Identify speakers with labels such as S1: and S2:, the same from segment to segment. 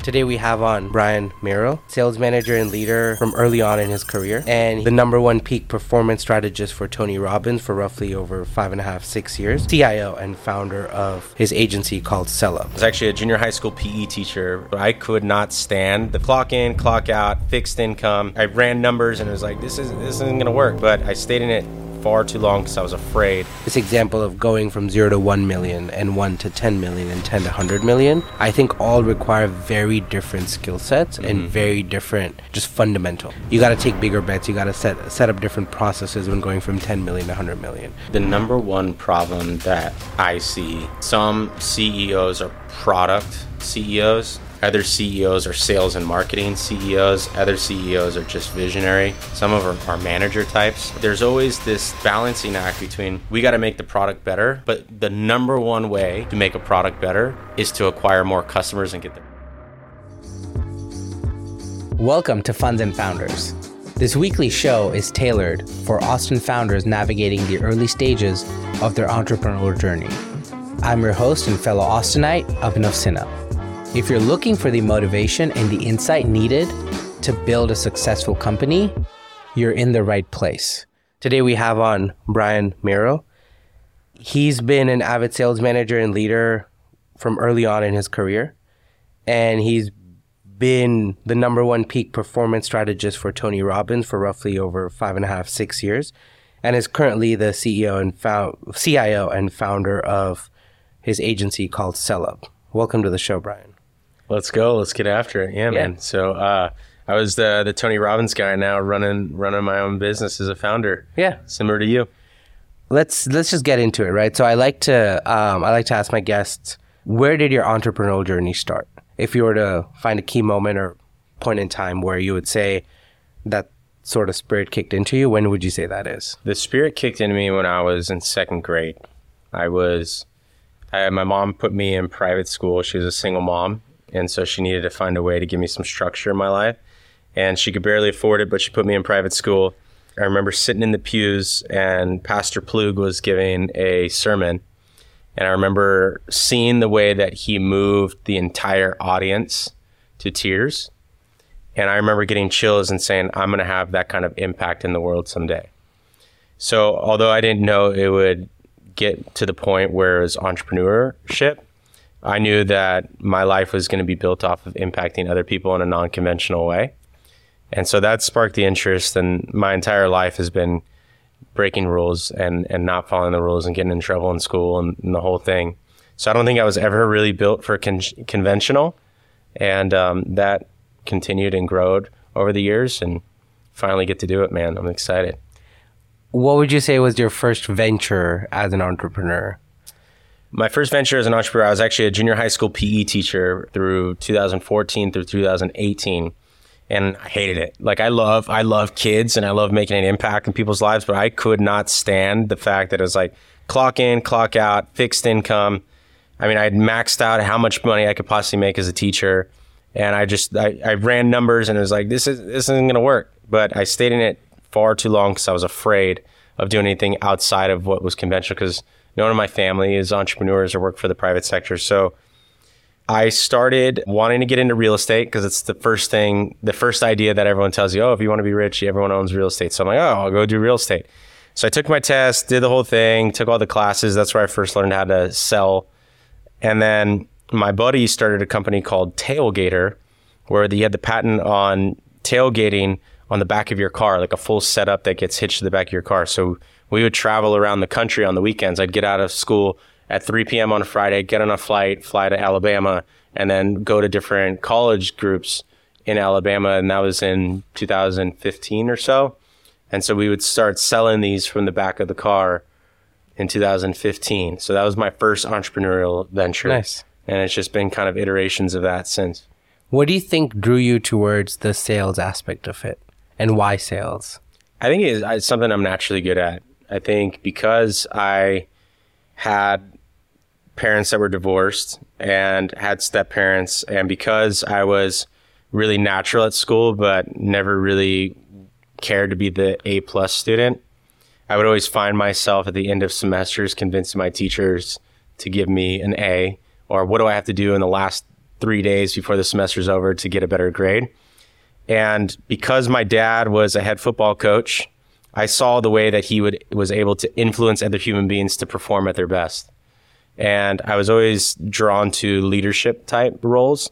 S1: Today we have on Brian Miro, sales manager and leader from early on in his career, and the number one peak performance strategist for Tony Robbins for roughly over 5.5, 6 years, CIO and founder of his agency called Sellup.
S2: I was actually a junior high school PE teacher, but I could not stand the clock in, clock out, fixed income. I ran numbers and it was like, this isn't going to work, but I stayed in it far too long because I was afraid.
S1: This example of going from 0 to 1 million and 1 to 10 million and 10 to 100 million, I think all require very different skill sets and very different, just fundamental. You got to take bigger bets. You got to set up different processes when going from 10 million to 100 million.
S2: The number one problem that I see, some CEOs are product CEOs. Other CEOs are sales and marketing CEOs. Other CEOs are just visionary. Some of them are manager types. There's always this balancing act between we got to make the product better, but the number one way to make a product better is to acquire more customers and get them.
S1: Welcome to Funds and Founders. This weekly show is tailored for Austin founders navigating the early stages of their entrepreneurial journey. I'm your host and fellow Austinite, Abhinav Sinha. If you're looking for the motivation and the insight needed to build a successful company, you're in the right place. Today we have on Brian Miro. He's been an avid sales manager and leader from early on in his career, and he's been the number one peak performance strategist for Tony Robbins for roughly over 5.5, 6 years, and is currently the CIO and founder of his agency called Sellup. Welcome to the show, Brian.
S2: Let's go. Let's get after it. Yeah, man. So I was the Tony Robbins guy, now running my own business as a founder.
S1: Yeah.
S2: Similar to you.
S1: Let's just get into it, right? So I like to ask my guests, where did your entrepreneurial journey start? If you were to find a key moment or point in time where you would say that sort of spirit kicked into you, when would you say that is?
S2: The spirit kicked into me when I was in second grade. My mom put me in private school. She was a single mom, and so she needed to find a way to give me some structure in my life. And she could barely afford it, but she put me in private school. I remember sitting in the pews, and Pastor Plug was giving a sermon. And I remember seeing the way that he moved the entire audience to tears. And I remember getting chills and saying, I'm going to have that kind of impact in the world someday. So although I didn't know it would get to the point where it was entrepreneurship, I knew that my life was going to be built off of impacting other people in a non-conventional way. And so that sparked the interest, and my entire life has been breaking rules and not following the rules and getting in trouble in school and the whole thing. So I don't think I was ever really built for conventional, and that continued and growed over the years, and finally get to do it, man. I'm excited.
S1: What would you say was your first venture as an entrepreneur?
S2: My first venture as an entrepreneur, I was actually a junior high school PE teacher through 2014 through 2018. And I hated it. Like I love kids and I love making an impact in people's lives, but I could not stand the fact that it was like clock in, clock out, fixed income. I mean, I had maxed out how much money I could possibly make as a teacher. And I ran numbers and it was like, this isn't going to work. But I stayed in it far too long because I was afraid of doing anything outside of what was conventional, because no one in my family is entrepreneurs or work for the private sector. So I started wanting to get into real estate because it's the first idea that everyone tells you, oh, if you want to be rich, everyone owns real estate. So I'm like, oh, I'll go do real estate. So I took my test, did the whole thing, took all the classes. That's where I first learned how to sell. And then my buddy started a company called Tailgater, where he had the patent on tailgating on the back of your car, like a full setup that gets hitched to the back of your car. So we would travel around the country on the weekends. I'd get out of school at 3 p.m. on a Friday, get on a flight, fly to Alabama, and then go to different college groups in Alabama. And that was in 2015 or so. And so we would start selling these from the back of the car in 2015. So that was my first entrepreneurial venture.
S1: Nice.
S2: And it's just been kind of iterations of that since.
S1: What do you think drew you towards the sales aspect of it, and why sales?
S2: I think it's something I'm naturally good at. I think because I had parents that were divorced and had step parents, and because I was really natural at school but never really cared to be the A+ student, I would always find myself at the end of semesters convincing my teachers to give me an A, or what do I have to do in the last 3 days before the semester's over to get a better grade. And because my dad was a head football coach, I saw the way that he was able to influence other human beings to perform at their best. And I was always drawn to leadership type roles.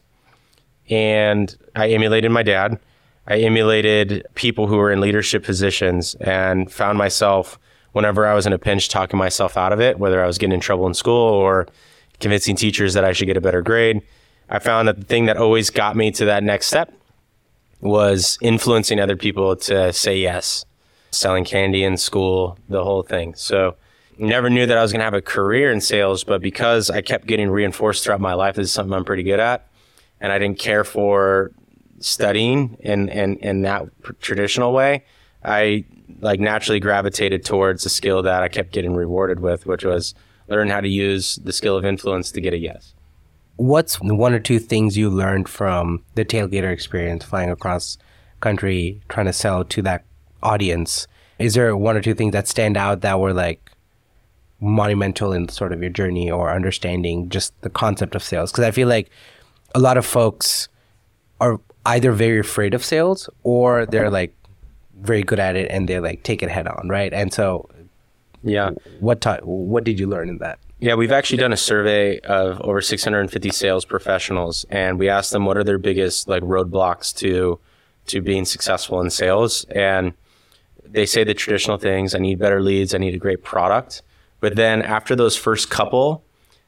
S2: And I emulated my dad. I emulated people who were in leadership positions and found myself, whenever I was in a pinch, talking myself out of it, whether I was getting in trouble in school or convincing teachers that I should get a better grade. I found that the thing that always got me to that next step was influencing other people to say yes, selling candy in school, the whole thing. So never knew that I was going to have a career in sales, but because I kept getting reinforced throughout my life, this is something I'm pretty good at, and I didn't care for studying in that traditional way, I naturally gravitated towards the skill that I kept getting rewarded with, which was learn how to use the skill of influence to get a yes.
S1: What's one or two things you learned from the Tailgater experience, flying across country, trying to sell to that audience? Is there one or two things that stand out that were like monumental in sort of your journey or understanding just the concept of sales? Because I feel like a lot of folks are either very afraid of sales or they're like very good at it and they like take it head on, right? And so,
S2: yeah,
S1: what did you learn in that?
S2: Yeah, we've actually done a survey of over 650 sales professionals, and we asked them what are their biggest like roadblocks to being successful in sales, and they say the traditional things: I need better leads, I need a great product. But then after those first couple,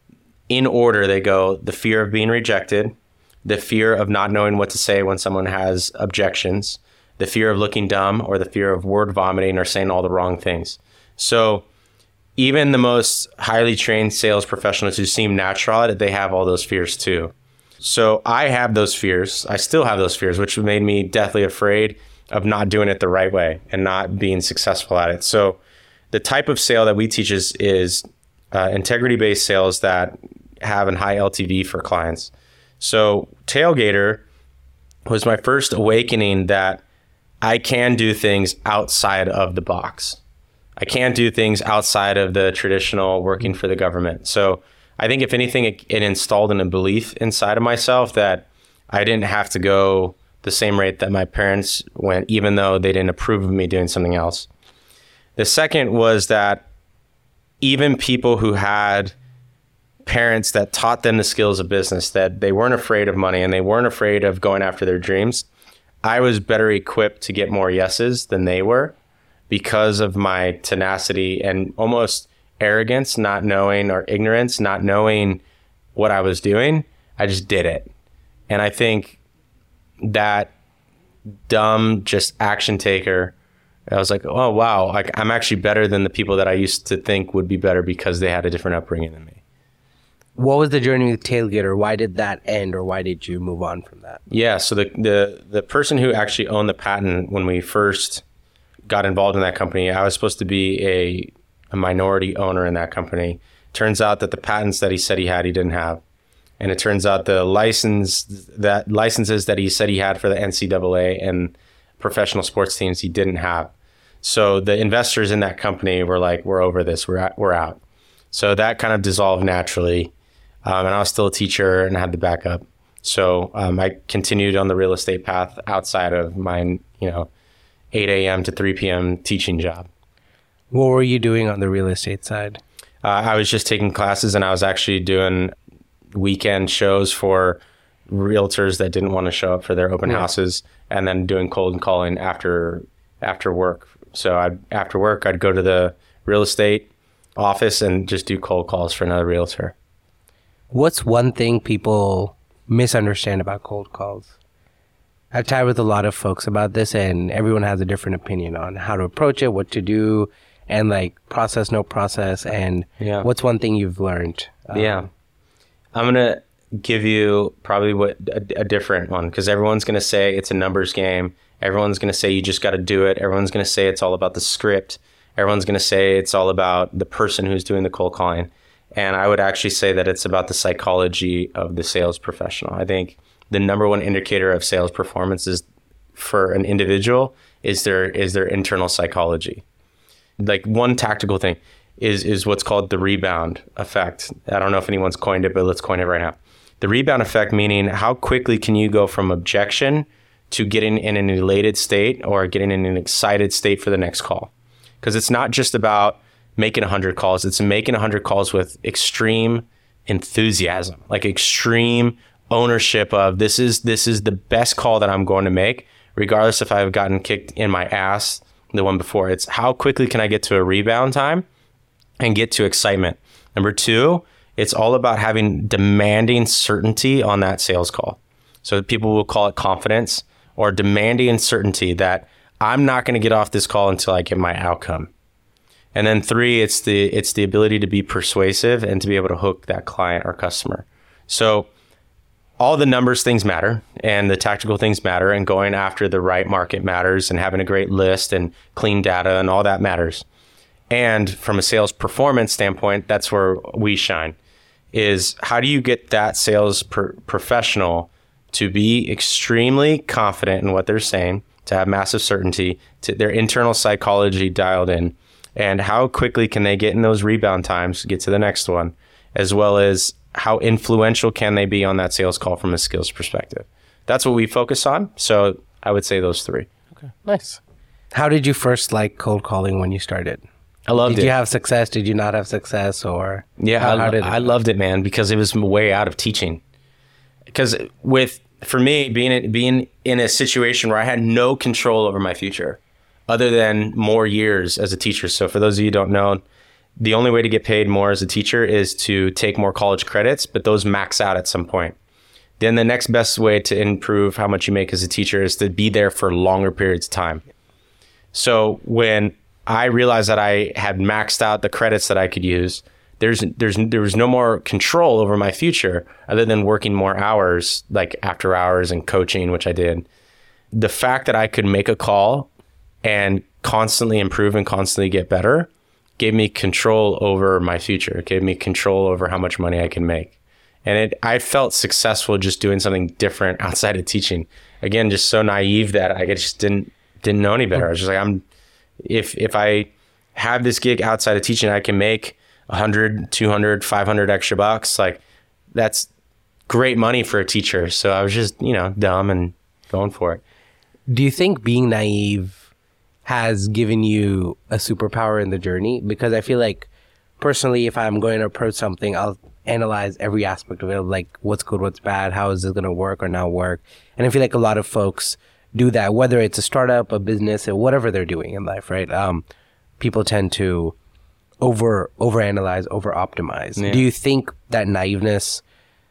S2: in order, they go the fear of being rejected, the fear of not knowing what to say when someone has objections, the fear of looking dumb, or the fear of word vomiting or saying all the wrong things. So even the most highly trained sales professionals who seem natural at it, they have all those fears too. So I have those fears. I still have those fears, which made me deathly afraid of not doing it the right way and not being successful at it. So the type of sale that we teach is integrity-based sales that have a high LTV for clients. So Tailgater was my first awakening that I can do things outside of the box. I can't do things outside of the traditional working for the government. So I think if anything, it installed in a belief inside of myself that I didn't have to go the same rate that my parents went, even though they didn't approve of me doing something else. The second was that even people who had parents that taught them the skills of business, that they weren't afraid of money and they weren't afraid of going after their dreams, I was better equipped to get more yeses than they were because of my tenacity and almost arrogance, not knowing, or ignorance, not knowing what I was doing. I just did it. And I think that dumb, just action taker, I was like, oh, wow, like I'm actually better than the people that I used to think would be better because they had a different upbringing than me.
S1: What was the journey with Tailgater? Why did that end, or why did you move on from that?
S2: Yeah, so the person who actually owned the patent when we first got involved in that company, I was supposed to be a minority owner in that company. Turns out that the patents that he said he had, he didn't have. And it turns out the licenses that he said he had for the NCAA and professional sports teams, he didn't have. So the investors in that company were like, we're over this, we're out. So that kind of dissolved naturally. And I was still a teacher and I had the backup. So I continued on the real estate path outside of my, 8 a.m. to 3 p.m. teaching job.
S1: What were you doing on the real estate side?
S2: I was just taking classes, and I was actually doing weekend shows for realtors that didn't want to show up for their open houses, and then doing cold calling after work. So after work, I'd go to the real estate office and just do cold calls for another realtor.
S1: What's one thing people misunderstand about cold calls? I've chatted with a lot of folks about this, and everyone has a different opinion on how to approach it, what to do, and like process, no process. And what's one thing you've learned?
S2: I'm going to give you probably a different one, because everyone's going to say it's a numbers game. Everyone's going to say you just got to do it. Everyone's going to say it's all about the script. Everyone's going to say it's all about the person who's doing the cold calling. And I would actually say that it's about the psychology of the sales professional. I think the number one indicator of sales performance is for an individual is their internal psychology. Like one tactical thing is what's called the rebound effect. I don't know if anyone's coined it, but let's coin it right now. The rebound effect, meaning how quickly can you go from objection to getting in an elated state or getting in an excited state for the next call. Because it's not just about making 100 calls. It's making 100 calls with extreme enthusiasm, like extreme ownership of this is the best call that I'm going to make, regardless if I've gotten kicked in my ass the one before. It's how quickly can I get to a rebound time and get to excitement. Number two, it's all about having demanding certainty on that sales call. So people will call it confidence or demanding certainty that I'm not going to get off this call until I get my outcome. And then three, it's the ability to be persuasive and to be able to hook that client or customer. So all the numbers things matter and the tactical things matter, and going after the right market matters, and having a great list and clean data and all that matters. And from a sales performance standpoint, that's where we shine, is how do you get that sales professional to be extremely confident in what they're saying, to have massive certainty, to their internal psychology dialed in, and how quickly can they get in those rebound times to get to the next one, as well as how influential can they be on that sales call from a skills perspective. That's what we focus on. So I would say those three.
S1: Okay, nice. How did you first like cold calling when you started?
S2: I loved it.
S1: Did you have success? Did you not have success? Or
S2: yeah, I loved it, man, because it was way out of teaching. Because for me, being in a situation where I had no control over my future other than more years as a teacher. So for those of you who don't know, the only way to get paid more as a teacher is to take more college credits, but those max out at some point. Then the next best way to improve how much you make as a teacher is to be there for longer periods of time. So when I realized that I had maxed out the credits that I could use, there was no more control over my future other than working more hours, like after hours and coaching, which I did. The fact that I could make a call and constantly improve and constantly get better gave me control over my future. It gave me control over how much money I can make. And I felt successful just doing something different outside of teaching. Again, just so naive that I just didn't know any better. I was just like, if I have this gig outside of teaching, I can make 100, 200, 500 extra bucks. Like, that's great money for a teacher. So I was just, dumb and going for it.
S1: Do you think being naive has given you a superpower in the journey? Because I feel like personally, if I'm going to approach something, I'll analyze every aspect of it, like what's good, what's bad, how is this going to work or not work. And I feel like a lot of folks do that, whether it's a startup, a business, or whatever they're doing in life, right? People tend to overanalyze, over-optimize. Yeah. Do you think that naiveness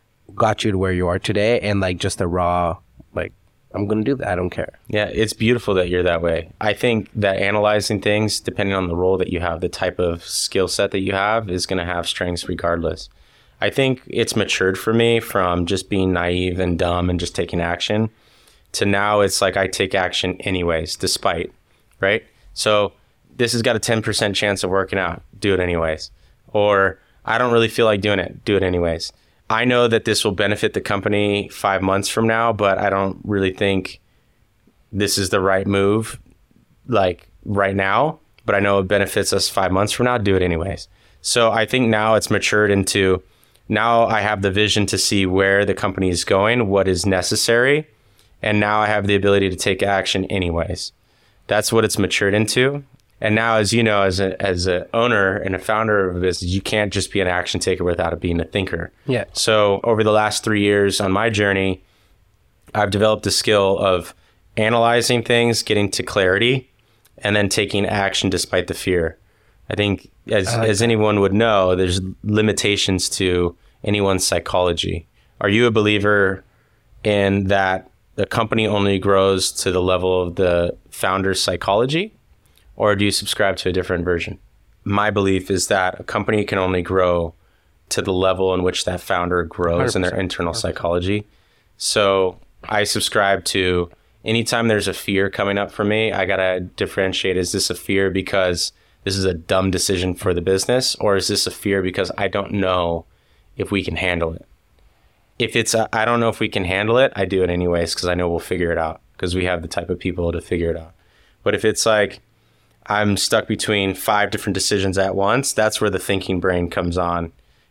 S1: got you to where you are today, and like just the raw, like, I'm going to do that, I don't care?
S2: Yeah, it's beautiful that you're that way. I think that analyzing things, depending on the role that you have, the type of skill set that you have, is going to have strengths regardless. I think it's matured for me from just being naive and dumb and just taking action to now it's like I take action anyways, despite, right? So this has got a 10% chance of working out, do it anyways. Or I don't really feel like doing it, do it anyways. I know that this will benefit the company 5 months from now, but I don't really think this is the right move, like right now, but I know it benefits us 5 months from now, do it anyways. So I think now it's matured into, now I have the vision to see where the company is going, what is necessary, and now I have the ability to take action anyways. That's what it's matured into. And now, as you know, as an owner and a founder of a business, you can't just be an action taker without it being a thinker.
S1: Yeah.
S2: So over the last 3 years on my journey, I've developed a skill of analyzing things, getting to clarity, and then taking action despite the fear. I think as anyone would know, there's limitations to anyone's psychology. Are you a believer in that the company only grows to the level of the founder's psychology? Or do you subscribe to a different version? My belief is that a company can only grow to the level in which that founder grows 100%. In their internal psychology. So I subscribe to, anytime there's a fear coming up for me, I got to differentiate, is this a fear because this is a dumb decision for the business? Or is this a fear because I don't know if we can handle it? If it's I don't know if we can handle it, I do it anyways because I know we'll figure it out because we have the type of people to figure it out. But if it's like, I'm stuck between 5 different decisions at once, that's where the thinking brain comes on.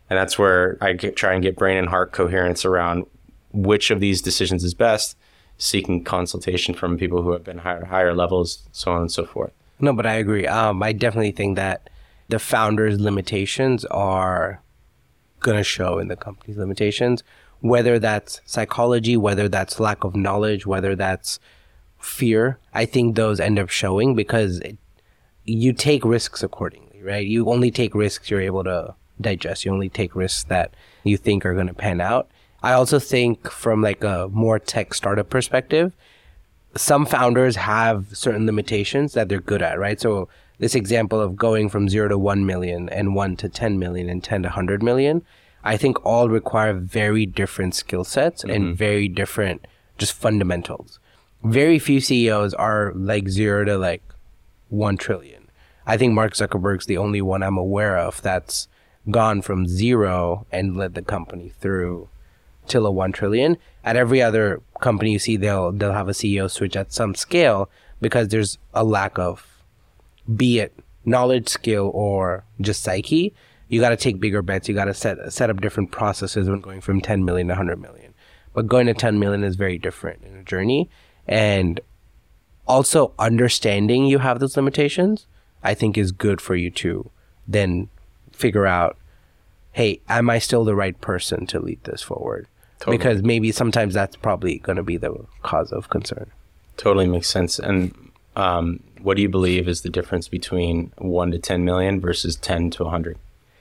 S2: And that's where I try and get brain and heart coherence around which of these decisions is best, seeking consultation from people who have been higher levels, so on and so forth.
S1: No, but I agree. I definitely think that the founder's limitations are going to show in the company's limitations, whether that's psychology, whether that's lack of knowledge, whether that's fear. I think those end up showing because you take risks accordingly, right? You only take risks you're able to digest. You only take risks that you think are going to pan out. I also think from like a more tech startup perspective, some founders have certain limitations that they're good at, right? So this example of going from 0 to 1 million and 1 to 10 million and 10 to 100 million, I think all require very different skill sets and very different just fundamentals. Very few CEOs are like 0 to like 1 trillion. I think Mark Zuckerberg's the only one I'm aware of that's gone from 0 and led the company through till a 1 trillion. At every other company you see, they'll have a CEO switch at some scale because there's a lack of, be it knowledge, skill, or just psyche. You got to take bigger bets. You got to set up different processes when going from 10 million to 100 million. But going to 10 million is very different in a journey. And also understanding you have those limitations, I think is good for you to then figure out, hey, am I still the right person to lead this forward? Totally. Because maybe sometimes that's probably going to be the cause of concern.
S2: Totally makes sense. And what do you believe is the difference between 1 to 10 million versus 10 to 100?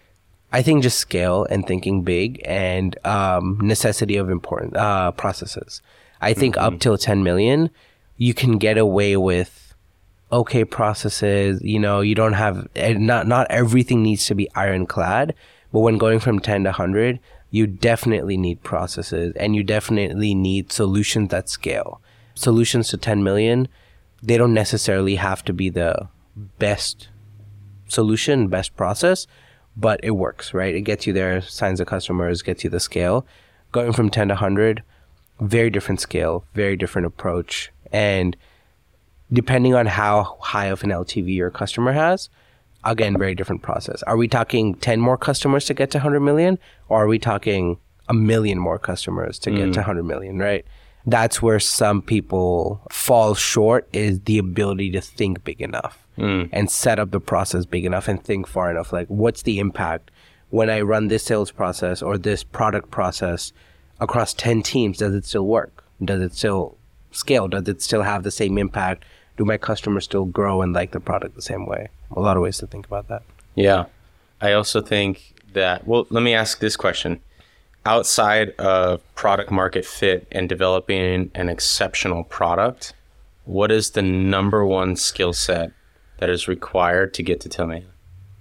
S1: I think just scale and thinking big and necessity of important processes. I think up till 10 million, you can get away with okay processes. You know, you don't have, not everything needs to be ironclad. But when going from 10 to 100, you definitely need processes and you definitely need solutions that scale. Solutions to 10 million, they don't necessarily have to be the best solution, best process, but it works, right? It gets you there, signs the customers, gets you the scale. Going from 10 to 100, very different scale, very different approach. And depending on how high of an LTV your customer has, again, very different process. Are we talking 10 more customers to get to 100 million? Or are we talking 1 million more customers to get to 100 million, right? That's where some people fall short, is the ability to think big enough and set up the process big enough and think far enough. Like, what's the impact when I run this sales process or this product process across 10 teams? Does it still work? Does it still scale? Does it still have the same impact? Do my customers still grow and like the product the same way? A lot of ways to think about that.
S2: Yeah. I also think that, well, let me ask this question. Outside of product market fit and developing an exceptional product, what is the number one skill set that is required to get to 10 million?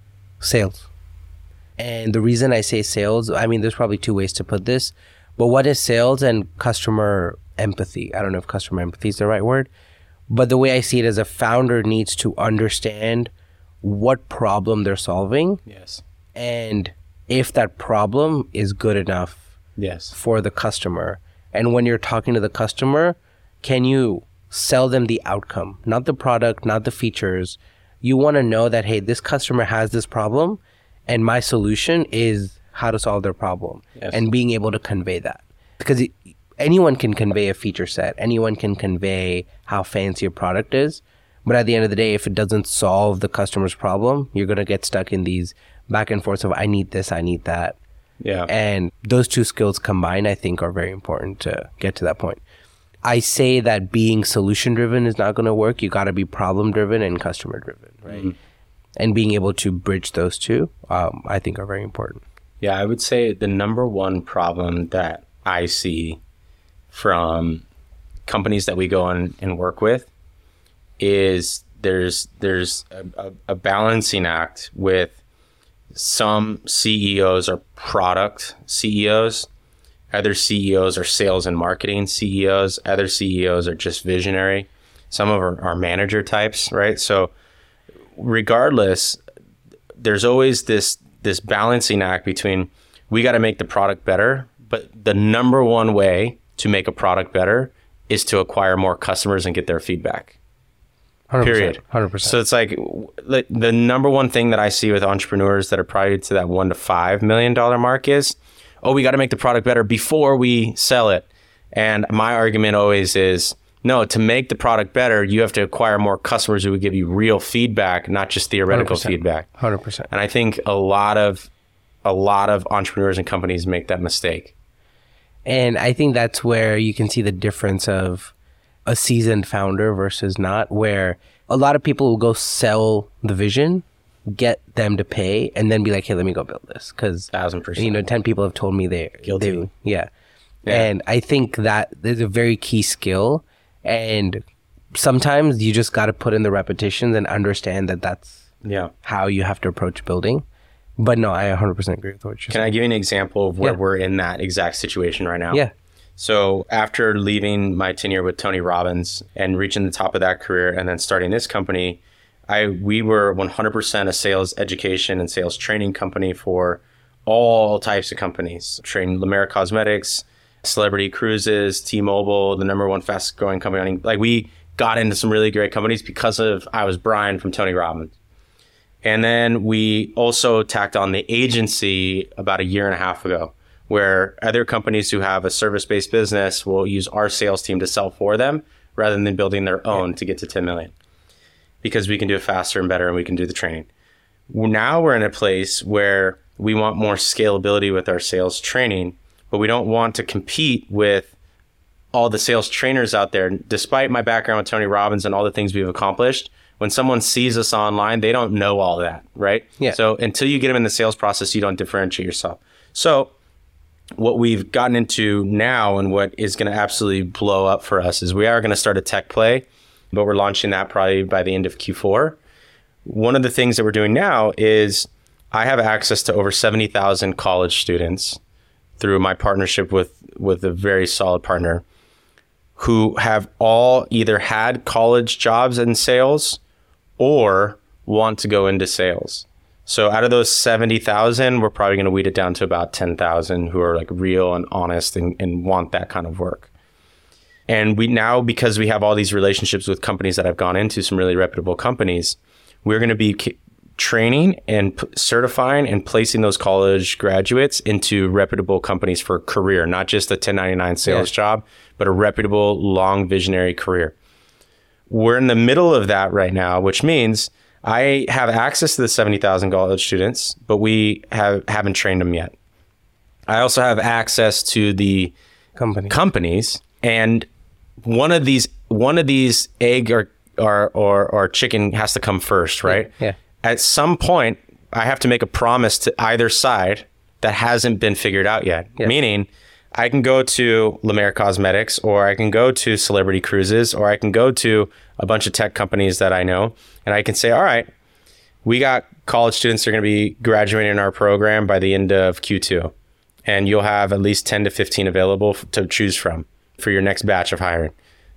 S1: Sales. And the reason I say sales, I mean, there's probably two ways to put this, but what is sales and customer empathy? I don't know if customer empathy is the right word, but the way I see it is a founder needs to understand what problem they're solving.
S2: Yes.
S1: And if that problem is good enough for the customer. And when you're talking to the customer, can you sell them the outcome, not the product, not the features? You want to know that, hey, this customer has this problem and my solution is how to solve their problem. Yes. And being able to convey that. Because anyone can convey a feature set. Anyone can convey how fancy a product is. But at the end of the day, if it doesn't solve the customer's problem, you're going to get stuck in these back and forth of, I need this, I need that.
S2: Yeah.
S1: And those two skills combined, I think, are very important to get to that point. I say that being solution driven is not going to work. You got to be problem driven and customer driven, right? Mm-hmm. And being able to bridge those two, I think, are very important.
S2: Yeah, I would say the number one problem that I see from companies that we go on and work with is there's a balancing act with some CEOs are product CEOs, other CEOs are sales and marketing CEOs, other CEOs are just visionary, some of them are manager types, right? So regardless, there's always this balancing act between, we got to make the product better, but the number one way to make a product better is to acquire more customers and get their feedback.
S1: 100%,
S2: period.
S1: 100%.
S2: So it's like the number one thing that I see with entrepreneurs that are probably to that $1 to $5 million mark is, we got to make the product better before we sell it. And my argument always is, no, to make the product better, you have to acquire more customers who would give you real feedback, not just theoretical
S1: 100%,
S2: feedback.
S1: 100%.
S2: And I think a lot of entrepreneurs and companies make that mistake.
S1: And I think that's where you can see the difference of a seasoned founder versus not, where a lot of people will go sell the vision, get them to pay, and then be like, hey, let me go build this. Because
S2: 1,000%.
S1: 10 people have told me
S2: Guilty.
S1: Yeah. And I think that is a very key skill. And sometimes you just got to put in the repetitions and understand that that's how you have to approach building. But no, I 100% agree with what you're saying.
S2: Can I give you an example of where we're in that exact situation right now?
S1: Yeah.
S2: So after leaving my tenure with Tony Robbins and reaching the top of that career and then starting this company, we were 100% a sales education and sales training company for all types of companies. Trained La Mer Cosmetics, Celebrity Cruises, T-Mobile, the number one fastest growing company. Like, we got into some really great companies because of I Was Brian from Tony Robbins. And then we also tacked on the agency about a year and a half ago, where other companies who have a service-based business will use our sales team to sell for them rather than building their own to get to 10 million. Because we can do it faster and better, and we can do the training. Now we're in a place where we want more scalability with our sales training, but we don't want to compete with all the sales trainers out there. Despite my background with Tony Robbins and all the things we've accomplished, when someone sees us online, they don't know all that, right?
S1: Yeah.
S2: So until you get them in the sales process, you don't differentiate yourself. So what we've gotten into now and what is going to absolutely blow up for us is we are going to start a tech play, but we're launching that probably by the end of Q4. One of the things that we're doing now is I have access to over 70,000 college students through my partnership with a very solid partner who have all either had college jobs in sales or want to go into sales. So out of those 70,000, we're probably going to weed it down to about 10,000 who are like real and honest and want that kind of work. And we now, because we have all these relationships with companies that I've gone into, some really reputable companies, we're going to be training and certifying and placing those college graduates into reputable companies for a career, not just a 1099 sales job, but a reputable, long visionary career. We're in the middle of that right now, which means I have access to the 70,000 college students, but we haven't trained them yet. I also have access to the companies, and one of these egg or chicken has to come first, right?
S1: Yeah.
S2: At some point, I have to make a promise to either side that hasn't been figured out yet. Yeah. Meaning, I can go to La Mer Cosmetics, or I can go to Celebrity Cruises, or I can go to a bunch of tech companies that I know, and I can say, all right, we got college students that are going to be graduating in our program by the end of Q2, and you'll have at least 10 to 15 available to choose from for your next batch of hiring.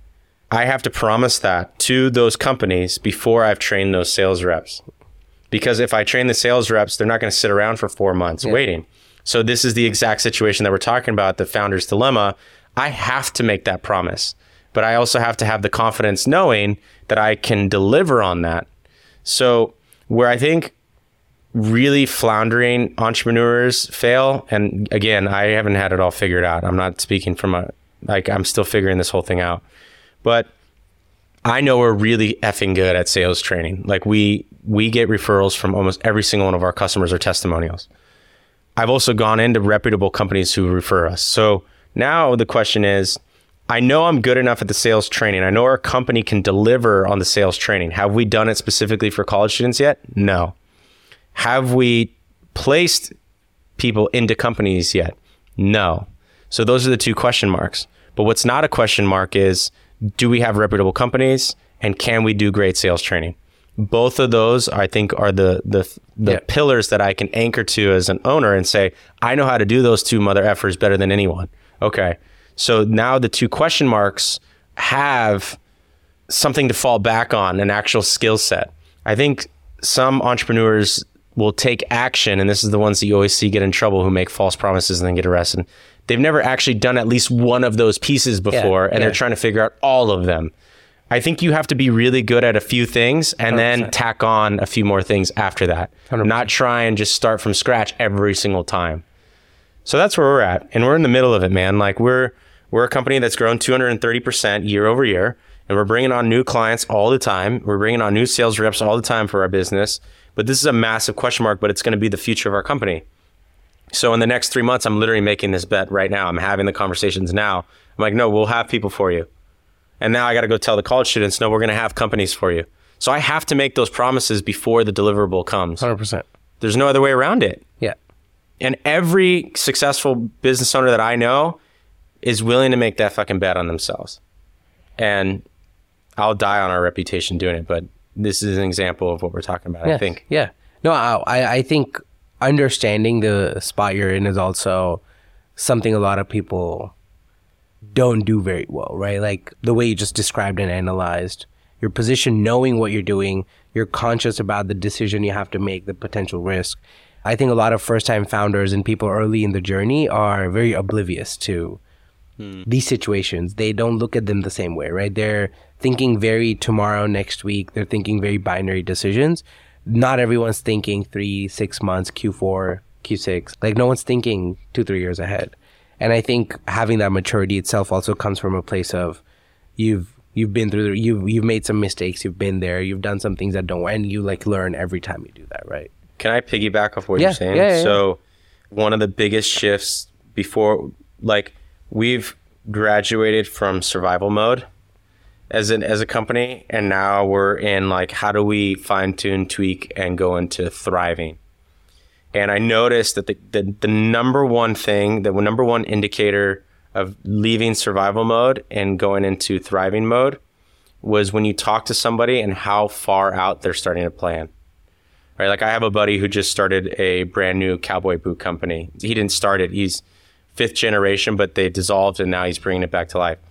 S2: I have to promise that to those companies before I've trained those sales reps. Because if I train the sales reps, they're not going to sit around for 4 months waiting. So this is the exact situation that we're talking about, the founder's dilemma. I have to make that promise, but I also have to have the confidence knowing that I can deliver on that. So where I think really floundering entrepreneurs fail, and again, I haven't had it all figured out. I'm not speaking from I'm still figuring this whole thing out. But I know we're really effing good at sales training. Like we get referrals from almost every single one of our customers or testimonials. I've also gone into reputable companies who refer us. So now the question is, I know I'm good enough at the sales training. I know our company can deliver on the sales training. Have we done it specifically for college students yet? No. Have we placed people into companies yet? No. So those are the two question marks. But what's not a question mark is, do we have reputable companies, and can we do great sales training? Both of those, I think, are the pillars that I can anchor to as an owner and say, I know how to do those two mother effers better than anyone. Okay. So now the two question marks have something to fall back on, an actual skill set. I think some entrepreneurs will take action, and this is the ones that you always see get in trouble, who make false promises and then get arrested. They've never actually done at least one of those pieces before, and they're trying to figure out all of them. I think you have to be really good at a few things and
S1: 100%.
S2: then tack on a few more things after that.
S1: 100%.
S2: Not try and just start from scratch every single time. So that's where we're at. And we're in the middle of it, man. Like we're a company that's grown 230% year over year. And we're bringing on new clients all the time. We're bringing on new sales reps all the time for our business. But this is a massive question mark, but it's going to be the future of our company. So in the next 3 months, I'm literally making this bet right now. I'm having the conversations now. I'm like, no, we'll have people for you. And now I got to go tell the college students, no, we're going to have companies for you. So I have to make those promises before the deliverable comes.
S1: 100%.
S2: There's no other way around it.
S1: Yeah.
S2: And every successful business owner that I know is willing to make that fucking bet on themselves. And I'll die on our reputation doing it, but this is an example of what we're talking about,
S1: Yes.
S2: I think.
S1: Yeah. No, I think understanding the spot you're in is also something a lot of people don't do very well, right? Like the way you just described and analyzed your position, knowing what you're doing, you're conscious about the decision you have to make, the potential risk. I think a lot of first-time founders and people early in the journey are very oblivious to these situations. They don't look at them the same way, right? They're thinking very tomorrow, next week. They're thinking very binary decisions. Not everyone's thinking 3-6 months, Q4, Q6. Like no one's thinking 2-3 years ahead. And I think having that maturity itself also comes from a place of you've been through, you've made some mistakes, you've been there, you've done some things that don't, and you like learn every time you do that, right?
S2: Can I piggyback off what you're saying?
S1: Yeah.
S2: So one of the biggest shifts before, like we've graduated from survival mode as a company, and now we're in like, how do we fine tune, tweak, and go into thriving? And I noticed that the number one thing, the number one indicator of leaving survival mode and going into thriving mode was when you talk to somebody and how far out they're starting to plan. Right? Like I have a buddy who just started a brand new cowboy boot company. He didn't start it. He's 5th generation, but they dissolved and now he's bringing it back to life.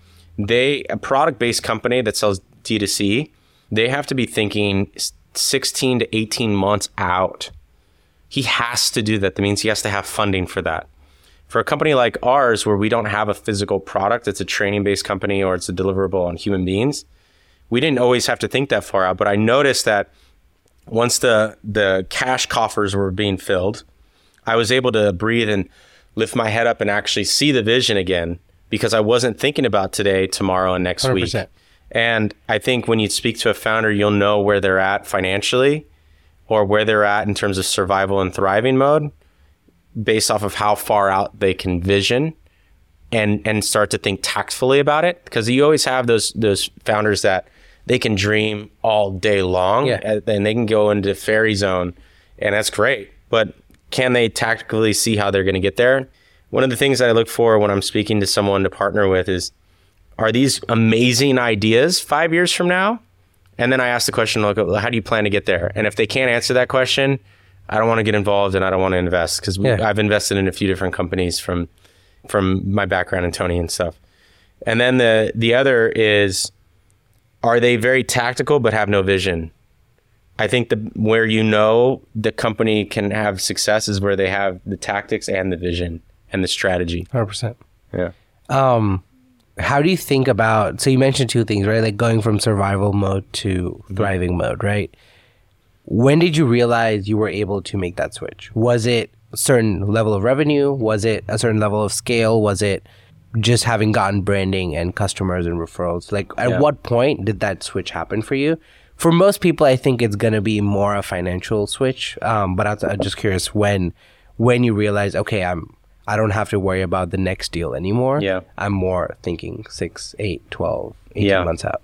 S2: A product-based company that sells D2C, they have to be thinking 16 to 18 months out. He has to do that. That means he has to have funding for that. For a company like ours, where we don't have a physical product, it's a training-based company or it's a deliverable on human beings, we didn't always have to think that far out. But I noticed that once the cash coffers were being filled, I was able to breathe and lift my head up and actually see the vision again, because I wasn't thinking about today, tomorrow, and next 100%. Week. And I think when you speak to a founder, you'll know where they're at financially or where they're at in terms of survival and thriving mode based off of how far out they can vision and start to think tactfully about it. Because you always have those founders that they can dream all day long and they can go into fairy zone, and that's great. But can they tactically see how they're going to get there? One of the things that I look for when I'm speaking to someone to partner with is, are these amazing ideas 5 years from now? And then I ask the question, like, how do you plan to get there? And if they can't answer that question, I don't want to get involved and I don't want to invest, because I've invested in a few different companies from my background in Tony and stuff. And then the other is, are they very tactical but have no vision? I think where the company can have success is where they have the tactics and the vision and the strategy.
S1: 100%.
S2: Yeah.
S1: How do you think about, so you mentioned two things, right? Like going from survival mode to thriving mode, right? When did you realize you were able to make that switch? Was it a certain level of revenue? Was it a certain level of scale? Was it just having gotten branding and customers and referrals? Like at what point did that switch happen for you? For most people, I think it's going to be more a financial switch. But I'm just curious when you realize, okay, I don't have to worry about the next deal anymore. Yeah. I'm more thinking 6, 8, 12, 18 months out.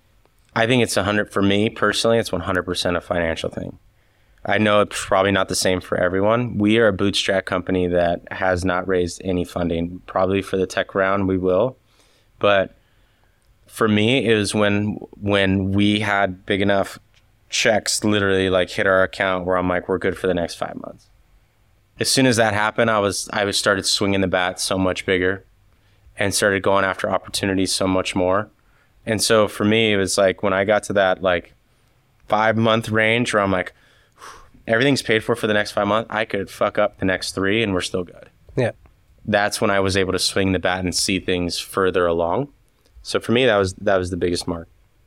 S2: I think it's 100, for me personally, it's 100% a financial thing. I know it's probably not the same for everyone. We are a bootstrap company that has not raised any funding. Probably for the tech round, we will. But for me, it was when we had big enough checks literally like hit our account where I'm like, we're good for the next 5 months. As soon as that happened, I started swinging the bat so much bigger and started going after opportunities so much more. And so for me, it was like when I got to that like 5-month range where I'm like, everything's paid for the next 5 months, I could fuck up the next 3 and we're still good.
S1: Yeah.
S2: That's when I was able to swing the bat and see things further along. So for me, that was the biggest mark.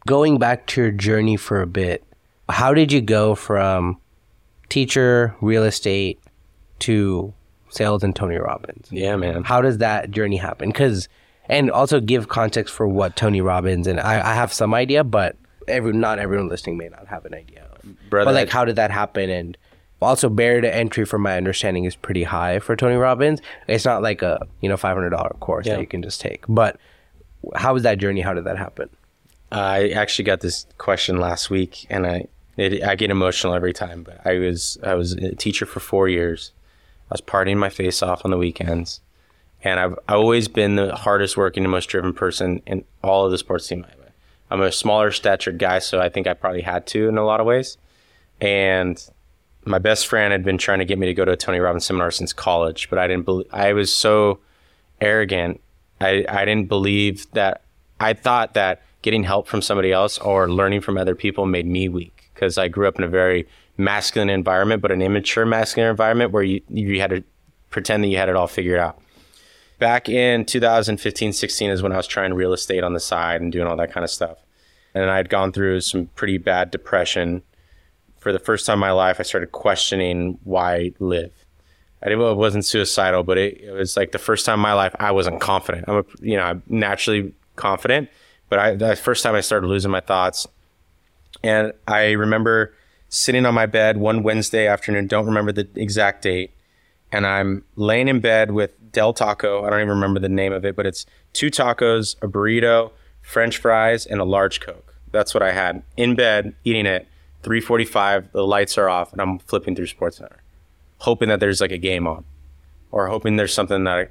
S1: going back to your journey for a bit, how did you go from teacher, real estate, to sales and Tony Robbins?
S2: Yeah, man.
S1: How does that journey happen? And also give context for what Tony Robbins, and I have some idea, but not everyone listening may not have an idea of.
S2: Brother,
S1: but like, how did that happen? And also, barrier to entry, from my understanding, is pretty high for Tony Robbins. It's not like a $500 course that you can just take. But how was that journey? How did that happen?
S2: I actually got this question last week, and I get emotional every time. But I was a teacher for 4 years. I was partying my face off on the weekends, and I've always been the hardest working and most driven person in all of the sports team. I'm a smaller statured guy, so I think I probably had to in a lot of ways. And my best friend had been trying to get me to go to a Tony Robbins seminar since college, but I didn't believe. I was so arrogant. I didn't believe that. I thought that getting help from somebody else or learning from other people made me weak, because I grew up in a very masculine environment, but an immature masculine environment where you had to pretend that you had it all figured out. Back in 2015, 16 is when I was trying real estate on the side and doing all that kind of stuff. And I'd gone through some pretty bad depression. For the first time in my life, I started questioning why I live. It wasn't suicidal, but it was like the first time in my life I wasn't confident. I'm naturally confident, but the first time I started losing my thoughts. And I remember sitting on my bed one Wednesday afternoon, don't remember the exact date, and I'm laying in bed with Del Taco. I don't even remember the name of it, but it's 2 tacos, a burrito, French fries, and a large Coke. That's what I had in bed, eating it. 3:45, the lights are off, and I'm flipping through SportsCenter, hoping that there's like a game on, or hoping there's something I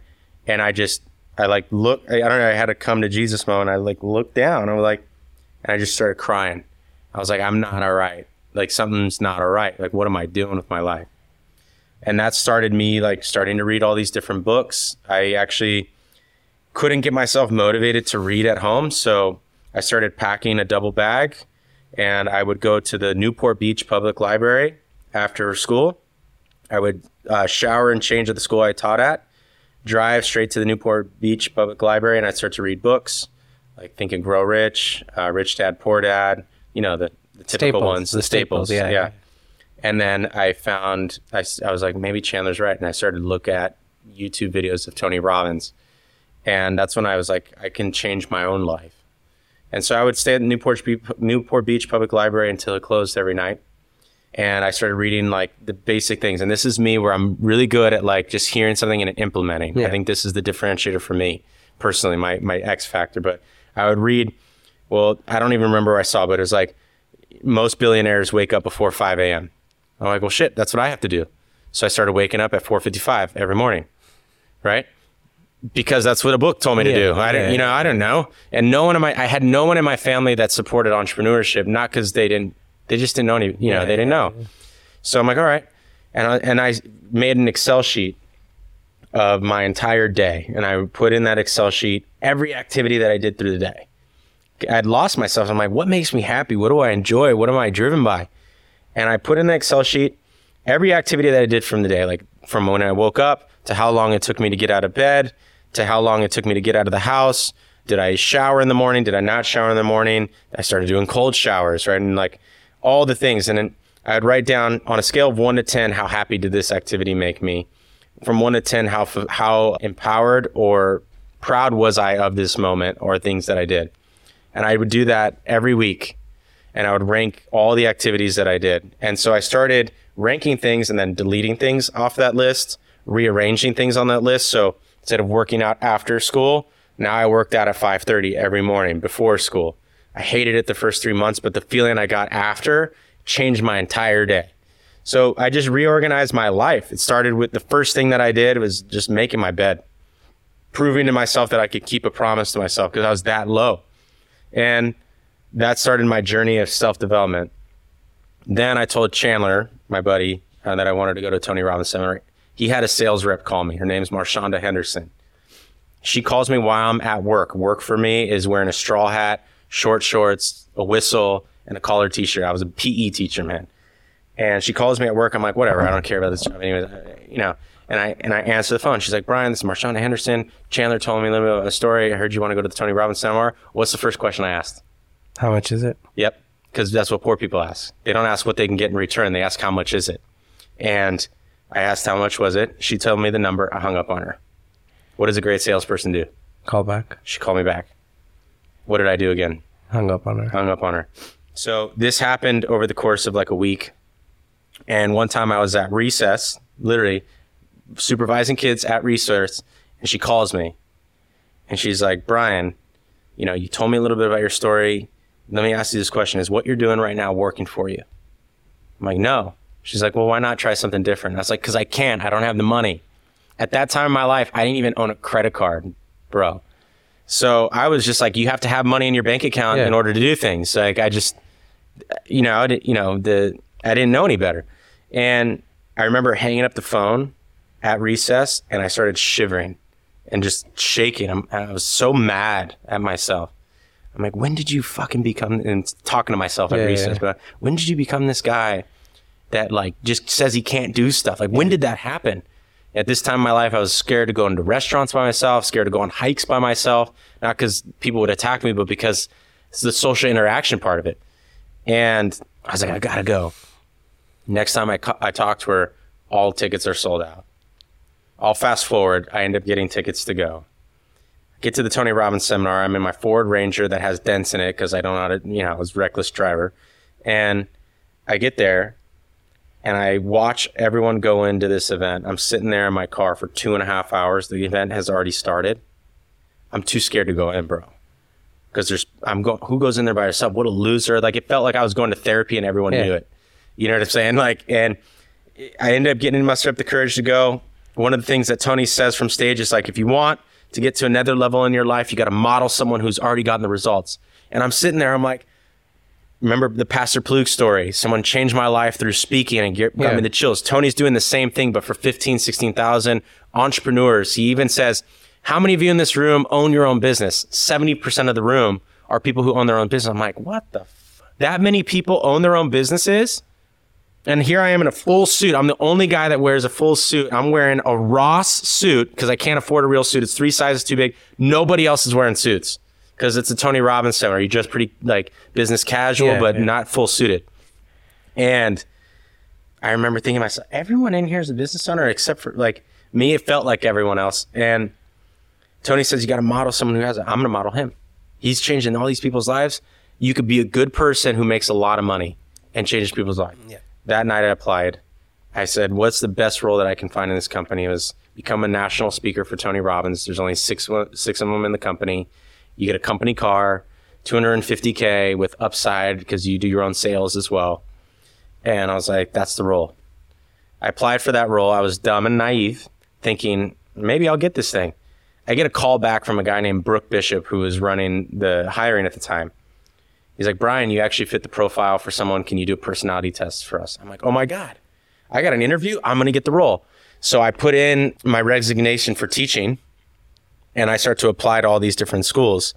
S2: look. I don't know. I had a come to Jesus moment. I looked down. And I just started crying. I was like, I'm not all right. Like, something's not all right. Like, what am I doing with my life? And that started me starting to read all these different books. I actually couldn't get myself motivated to read at home, so I started packing a double bag, and I would go to the Newport Beach Public Library after school. I would shower and change at the school I taught at, drive straight to the Newport Beach Public Library, and I'd start to read books like Think and Grow Rich, Rich Dad, Poor Dad, the typical ones, the staples. Yeah. And then I found, I was like, maybe Chandler's right. And I started to look at YouTube videos of Tony Robbins. And that's when I was like, I can change my own life. And so I would stay at the Newport Beach Public Library until it closed every night. And I started reading the basic things. And this is me, where I'm really good at just hearing something and implementing. Yeah. I think this is the differentiator for me personally, my X factor. But I would read, I don't even remember what I saw, but it was like, most billionaires wake up before 5 a.m. I'm like, well, shit, that's what I have to do. So I started waking up at 4:55 every morning, right? Because that's what a book told me to do. I don't know. And I had no one in my family that supported entrepreneurship, not because they just didn't know any, they didn't know. So I'm like, all right. And I made an Excel sheet of my entire day. And I put in that Excel sheet every activity that I did through the day. I'd lost myself. I'm like, what makes me happy? What do I enjoy? What am I driven by? And I put in the Excel sheet every activity that I did from the day, like from when I woke up to how long it took me to get out of bed, to how long it took me to get out of the house. Did I shower in the morning? Did I not shower in the morning? I started doing cold showers, right? And all the things. And then I'd write down on a scale of 1 to 10, how happy did this activity make me? From 1 to 10, how empowered or proud was I of this moment or things that I did? And I would do that every week. And I would rank all the activities that I did. And so I started ranking things and then deleting things off that list, rearranging things on that list. So instead of working out after school, now I worked out at 5:30 every morning before school. I hated it the first 3 months, but the feeling I got after changed my entire day. So I just reorganized my life. It started with the first thing that I did was just making my bed, proving to myself that I could keep a promise to myself because I was that low. And that started my journey of self-development. Then I told Chandler, my buddy, that I wanted to go to Tony Robbins seminar. He had a sales rep call me. Her name's Marshonda Henderson. She calls me while I'm at work. Work for me is wearing a straw hat, short shorts, a whistle, and a collared t-shirt. I was a PE teacher, man. And she calls me at work. I'm like, whatever, I don't care about this job anyways, And I answer the phone. She's like, Brian, this is Marshonda Henderson. Chandler told me a little bit about the story. I heard you want to go to the Tony Robbins seminar. What's the first question I asked?
S1: How much is it?
S2: Yep. Because that's what poor people ask. They don't ask what they can get in return. They ask how much is it. And I asked how much was it. She told me the number. I hung up on her. What does a great salesperson do?
S1: Call back.
S2: She called me back. What did I do again?
S1: Hung up on her.
S2: Hung up on her. So this happened over the course of like a week. And one time I was at recess, literally supervising kids at recess, and she calls me. And she's like, Brian, you know, you told me a little bit about your story. Let me ask you this question. Is what you're doing right now working for you? I'm like, no. She's like, well, why not try something different? And I was like, because I can't. I don't have the money. At that time in my life, I didn't even own a credit card, bro. So I was just like, you have to have money in your bank account in order to do things. Like I just, you know, I didn't know any better. And I remember hanging up the phone at recess, and I started shivering and just shaking. I was so mad at myself. I'm like, when did you fucking become, and talking to myself at recess, but when did you become this guy that like just says he can't do stuff? Like, when did that happen? At this time in my life, I was scared to go into restaurants by myself, scared to go on hikes by myself, not because people would attack me, but because it's the social interaction part of it. And I was like, I gotta go. Next time I talked to her, all tickets are sold out. I'll fast forward. I end up getting tickets to go. Get to the Tony Robbins seminar. I'm in my Ford Ranger that has dents in it because I don't know how to, you know, I was a reckless driver. And I get there and I watch everyone go into this event. I'm sitting there in my car for 2.5 hours. The event has already started. I'm too scared to go in, bro. Because who goes in there by yourself? What a loser. Like, it felt like I was going to therapy and everyone knew it. You know what I'm saying? Like, and I ended up getting mustered up the courage to go. One of the things that Tony says from stage is like, if you want to get to another level in your life, you got to model someone who's already gotten the results. And I'm sitting there, I'm like, remember the Pastor Plug story? Someone changed my life through speaking and got me the chills. Tony's doing the same thing, but for 15, 16,000 entrepreneurs. He even says, how many of you in this room own your own business? 70% of the room are people who own their own business. I'm like, what the that many people own their own businesses? And here I am in a full suit. I'm the only guy that wears a full suit. I'm wearing a Ross suit because I can't afford a real suit. It's 3 sizes too big. Nobody else is wearing suits because it's a Tony Robbins seminar. You're just pretty like business casual, but not full suited. And I remember thinking to myself, everyone in here is a business owner except for like me. It felt like everyone else. And Tony says, you got to model someone who has it. I'm going to model him. He's changing all these people's lives. You could be a good person who makes a lot of money and changes people's lives. Yeah. That night I applied. I said, what's the best role that I can find in this company? It was become a national speaker for Tony Robbins. There's only six of them in the company. You get a company car, $250K with upside because you do your own sales as well. And I was like, that's the role. I applied for that role. I was dumb and naive, thinking maybe I'll get this thing. I get a call back from a guy named Brooke Bishop, who was running the hiring at the time. He's like, Brian, you actually fit the profile for someone. Can you do a personality test for us? I'm like, oh my God, I got an interview. I'm going to get the role. So I put in my resignation for teaching and I start to apply to all these different schools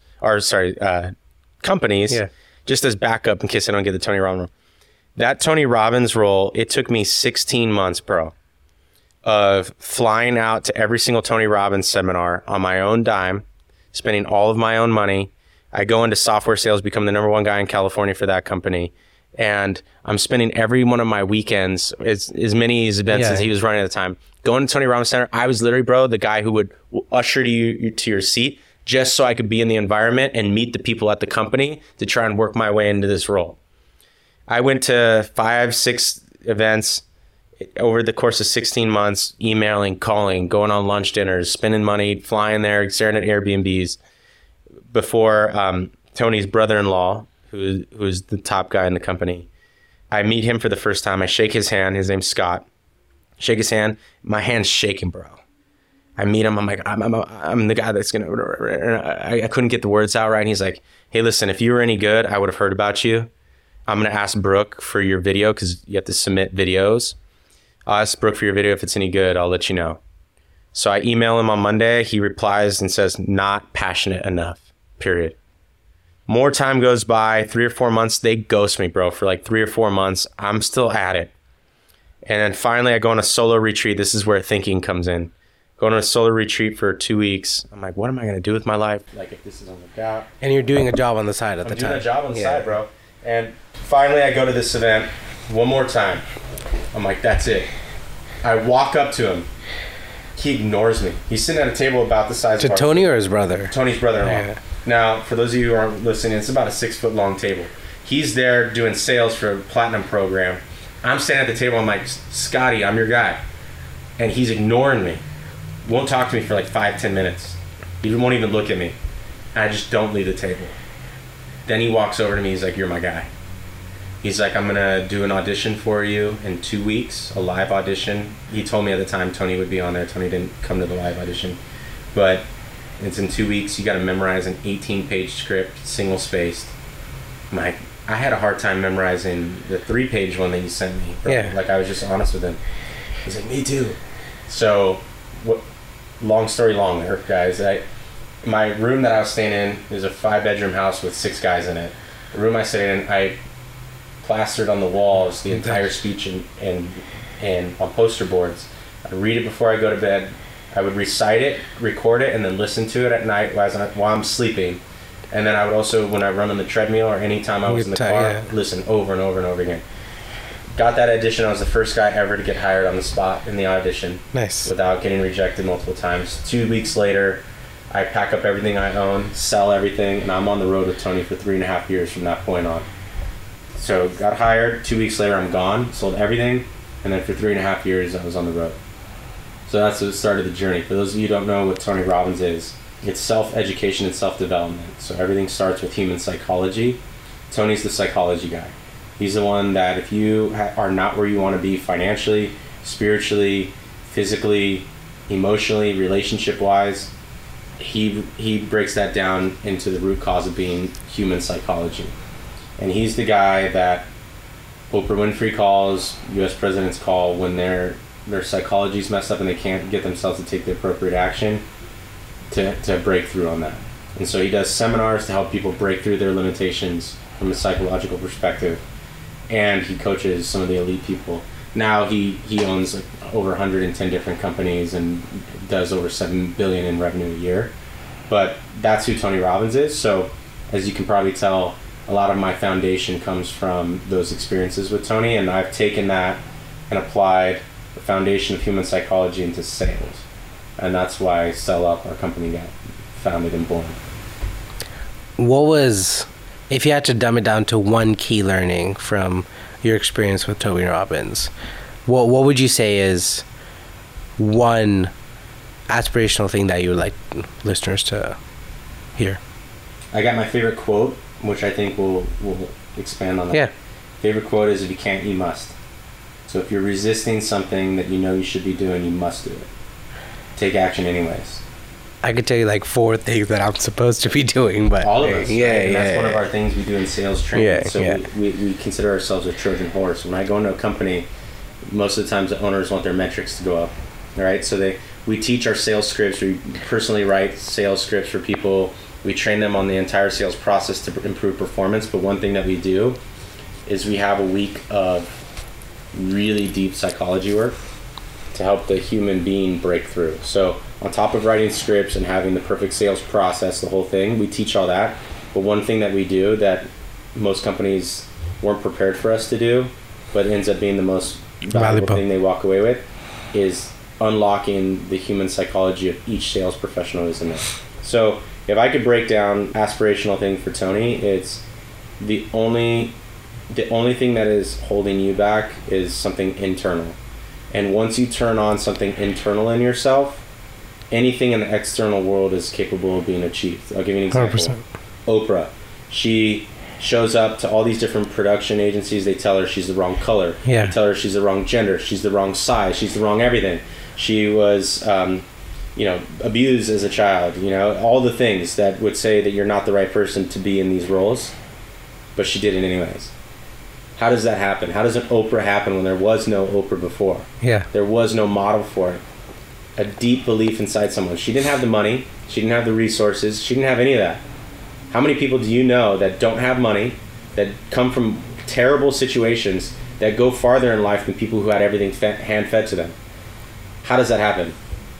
S2: companies, just as backup in case I don't get the Tony Robbins role. That Tony Robbins role, it took me 16 months, bro, of flying out to every single Tony Robbins seminar on my own dime, spending all of my own money. I go into software sales, become the #1 guy in California for that company. And I'm spending every one of my weekends, as many events as he was running at the time, going to Tony Robbins Center. I was literally, bro, the guy who would usher you to your seat just so I could be in the environment and meet the people at the company to try and work my way into this role. I went to 5-6 events over the course of 16 months, emailing, calling, going on lunch dinners, spending money, flying there, staring at Airbnbs. Before Tony's brother-in-law, who's the top guy in the company, I meet him for the first time. I shake his hand. His name's Scott. Shake his hand. My hand's shaking, bro. I meet him. I'm like, I'm the guy that's going to... I couldn't get the words out right. And he's like, hey, listen, if you were any good, I would have heard about you. I'm going to ask Brooke for your video because you have to submit videos. I'll ask Brooke for your video. If it's any good, I'll let you know. So I email him on Monday. He replies and says, not passionate enough. Period. More time goes by, 3 or 4 months, they ghost me, bro, for like 3 or 4 months. I'm still at it. And then finally I go on a solo retreat. This is where thinking comes in. going on a solar retreat for 2 weeks. I'm like, what am I going to do with my life? Like, if this doesn't work out.
S1: And you're doing a job on the side at the time.
S2: I'm doing a job on the side, bro. And finally, I go to this event one more time. I'm like, that's it. I walk up to him. He ignores me. He's sitting at a table about the size of our...
S1: Tony or his brother?
S2: Tony's brother-in-law. Yeah. Now, for those of you who aren't listening, it's about a 6-foot-long table. He's there doing sales for a platinum program. I'm standing at the table. I'm like, Scotty, I'm your guy. And he's ignoring me. Won't talk to me for like 5-10 minutes. He won't even look at me. I just don't leave the table. Then he walks over to me. He's like, you're my guy. He's like, I'm going to do an audition for you in 2 weeks, a live audition. He told me at the time Tony would be on there. Tony didn't come to the live audition. But it's in 2 weeks. You got to memorize an 18-page script, single-spaced. I'm like, I had a hard time memorizing the 3-page one that you sent me.
S1: Yeah.
S2: Like, I was just honest with him. He's like, me too. So, long story longer, guys. My room that I was staying in is a 5-bedroom house with 6 guys in it. The room I stayed in, I plastered on the walls the entire speech and on poster boards. I'd read it before I go to bed. I would recite it, record it, and then listen to it at night while I'm sleeping. And then I would also, when I run on the treadmill or anytime I was in the car, listen over and over and over again. Got that audition. I was the first guy ever to get hired on the spot in the audition.
S1: Nice. Without
S2: getting rejected multiple times. 2 weeks later, I pack up everything I own, sell everything, and I'm on the road with Tony for 3.5 years from that point on. So got hired. 2 weeks later, I'm gone. Sold everything, and then for 3.5 years, I was on the road. So that's the start of the journey. For those of you who don't know what Tony Robbins is, it's self-education and self-development. So everything starts with human psychology. Tony's the psychology guy. He's the one that if you are not where you want to be financially, spiritually, physically, emotionally, relationship-wise, he breaks that down into the root cause of being human psychology. And he's the guy that Oprah Winfrey calls, U.S. presidents call when their psychology's messed up and they can't get themselves to take the appropriate action to break through on that. And so he does seminars to help people break through their limitations from a psychological perspective. And he coaches some of the elite people. Now he owns like over 110 different companies and does over $7 billion in revenue a year. But that's who Tony Robbins is. So as you can probably tell, a lot of my foundation comes from those experiences with Tony, and I've taken that and applied the foundation of human psychology into sales. And that's why Sell Up, our company, got founded and born.
S1: What was, if you had to dumb it down to one key learning from your experience with Tony Robbins, what would you say is one aspirational thing that you would like listeners to hear?
S2: I got my favorite quote, which I think will expand on that.
S1: Yeah.
S2: Favorite quote is, if you can't, you must. So if you're resisting something that you know you should be doing, you must do it. Take action anyways.
S1: I could tell you like 4 things that I'm supposed to be doing, but
S2: all of us.
S1: Yeah,
S2: right? And
S1: yeah.
S2: That's one of our things we do in sales training.
S1: Yeah,
S2: so
S1: yeah.
S2: We consider ourselves a Trojan horse. When I go into a company, most of the times the owners want their metrics to go up. All right, so we teach our sales scripts. We personally write sales scripts for people. We train them on the entire sales process to improve performance. But one thing that we do is we have a week of really deep psychology work to help the human being break through. So on top of writing scripts and having the perfect sales process, the whole thing, we teach all that. But one thing that we do that most companies weren't prepared for us to do, but ends up being the most valuable thing they walk away with, is unlocking the human psychology of each sales professional who's in there. So if I could break down aspirational thing for Tony, it's the only thing that is holding you back is something internal. And once you turn on something internal in yourself, anything in the external world is capable of being achieved. I'll give you an example.
S1: 100%.
S2: Oprah, she shows up to all these different production agencies. They tell her she's the wrong color.
S1: Yeah.
S2: They tell her she's the wrong gender. She's the wrong size. She's the wrong everything. She was, abused as a child. All the things that would say that you're not the right person to be in these roles, but she did it anyways. How does that happen? How does an Oprah happen when there was no Oprah before?
S1: Yeah.
S2: There was no model for it. A deep belief inside someone. She didn't have the money. She didn't have the resources. She didn't have any of that. How many people do you know that don't have money, that come from terrible situations, that go farther in life than people who had everything hand-fed to them? How does that happen?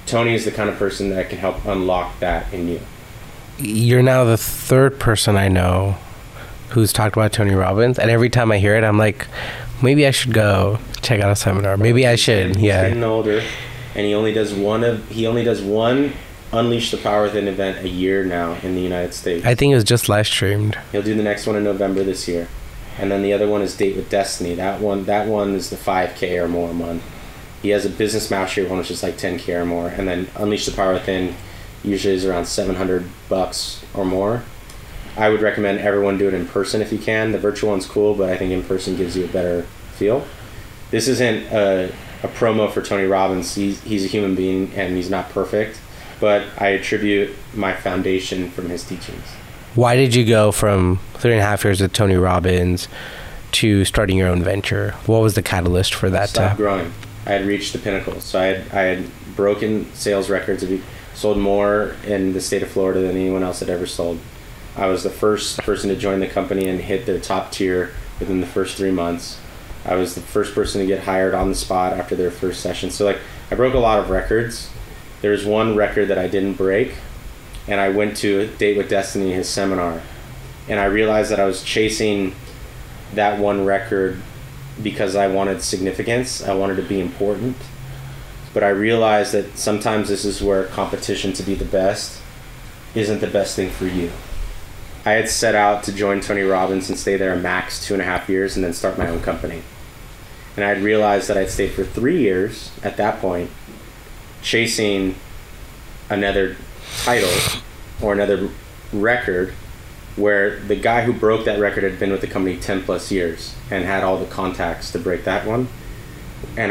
S2: Tony is the kind of person that can help unlock that in you.
S1: You're now the third person I know who's talked about Tony Robbins, and every time I hear it, I'm like, maybe I should go check out a seminar. Maybe I should.
S2: He's
S1: Yeah.
S2: getting older, and he only does one Unleash the Power Within event a year now in the United States.
S1: I think it was just live streamed.
S2: He'll do the next one in November this year, and then the other one is Date with Destiny. That one is the 5K or more a month. He has a Business Mastery one, which is like 10K or more, and then Unleash the Power Within usually is around $700 or more. I would recommend everyone do it in person if you can. The virtual one's cool, but I think in person gives you a better feel. This isn't a promo for Tony Robbins. He's a human being and he's not perfect, but I attribute my foundation from his teachings.
S1: Why did you go from 3.5 years with Tony Robbins to starting your own venture? What was the catalyst for that?
S2: Stop growing. I had reached the pinnacle. So I had broken sales records. I sold more in the state of Florida than anyone else had ever sold. I was the first person to join the company and hit their top tier within the first 3 months. I was the first person to get hired on the spot after their first session. So like, I broke a lot of records. There's one record that I didn't break, and I went to Date with Destiny, his seminar, and I realized that I was chasing that one record because I wanted significance. I wanted to be important. But I realized that sometimes this is where competition to be the best isn't the best thing for you. I had set out to join Tony Robbins and stay there a max 2.5 years and then start my own company. And I had realized that I'd stayed for 3 years at that point chasing another title or another record where the guy who broke that record had been with the company 10 plus years and had all the contacts to break that one. And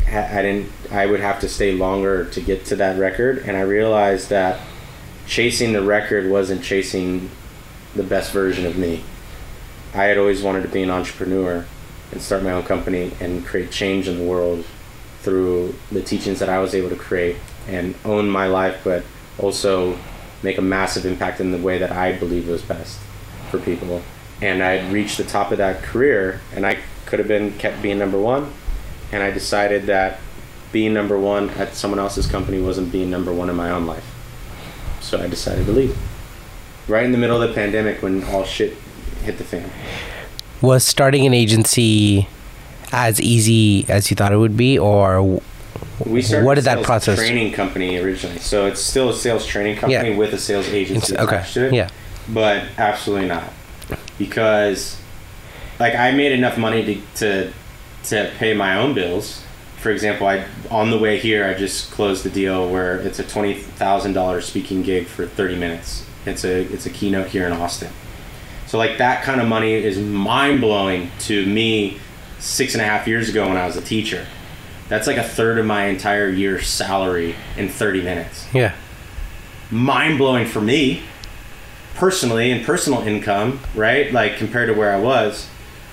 S2: I would have to stay longer to get to that record. And I realized that chasing the record wasn't chasing the best version of me. I had always wanted to be an entrepreneur and start my own company and create change in the world through the teachings that I was able to create and own my life, but also make a massive impact in the way that I believe was best for people. And I had reached the top of that career, and I could have kept being number one. And I decided that being number one at someone else's company wasn't being number one in my own life. So I decided to leave. Right in the middle of the pandemic when all shit hit the fan.
S1: Was starting an agency as easy as you thought it would be, or
S2: we started
S1: what did
S2: a
S1: that process?
S2: Training company originally, so it's still a sales training company with a sales agency attached to it.
S1: Yeah,
S2: but absolutely not, because like I made enough money to pay my own bills. For example, on the way here, I just closed the deal where it's a $20,000 speaking gig for 30 minutes. It's a keynote here in Austin. So like that kind of money is mind blowing to me 6.5 years ago when I was a teacher. That's like a third of my entire year's salary in 30 minutes.
S1: Yeah.
S2: Mind blowing for me personally and personal income, right? Like compared to where I was.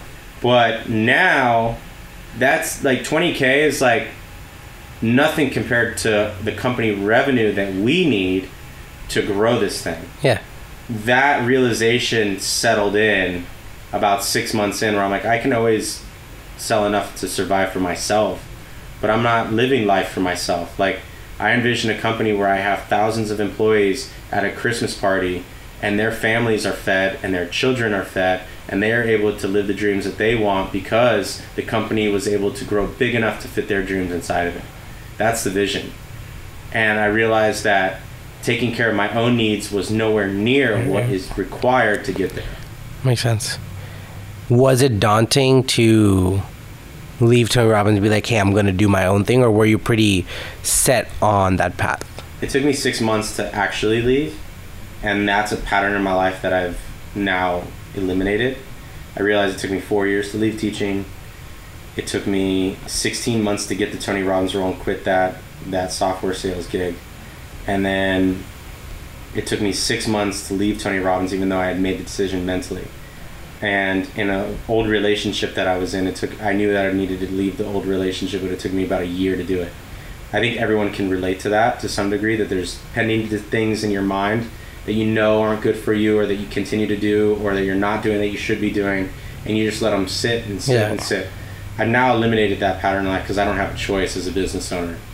S2: But now that's like 20K is like nothing compared to the company revenue that we need to grow this thing.
S1: Yeah.
S2: That realization settled in about 6 months in, where I'm like, I can always sell enough to survive for myself, but I'm not living life for myself. Like, I envision a company where I have thousands of employees at a Christmas party and their families are fed and their children are fed and they are able to live the dreams that they want because the company was able to grow big enough to fit their dreams inside of it. That's the vision. And I realized that taking care of my own needs was nowhere near what is required to get there.
S1: Makes sense. Was it daunting to leave Tony Robbins and be like, hey, I'm going to do my own thing, or were you pretty set on that path?
S2: It took me 6 months to actually leave, and that's a pattern in my life that I've now eliminated. I realized it took me 4 years to leave teaching. It took me 16 months to get the Tony Robbins role and quit that software sales gig. And then it took me 6 months to leave Tony Robbins, even though I had made the decision mentally. And in an old relationship that I was in, I knew that I needed to leave the old relationship, but it took me about a year to do it. I think everyone can relate to that to some degree, that there's pending things in your mind that you know aren't good for you, or that you continue to do, or that you're not doing that you should be doing, and you just let them sit and sit and sit. I've now eliminated that pattern in life because I don't have a choice as a business owner.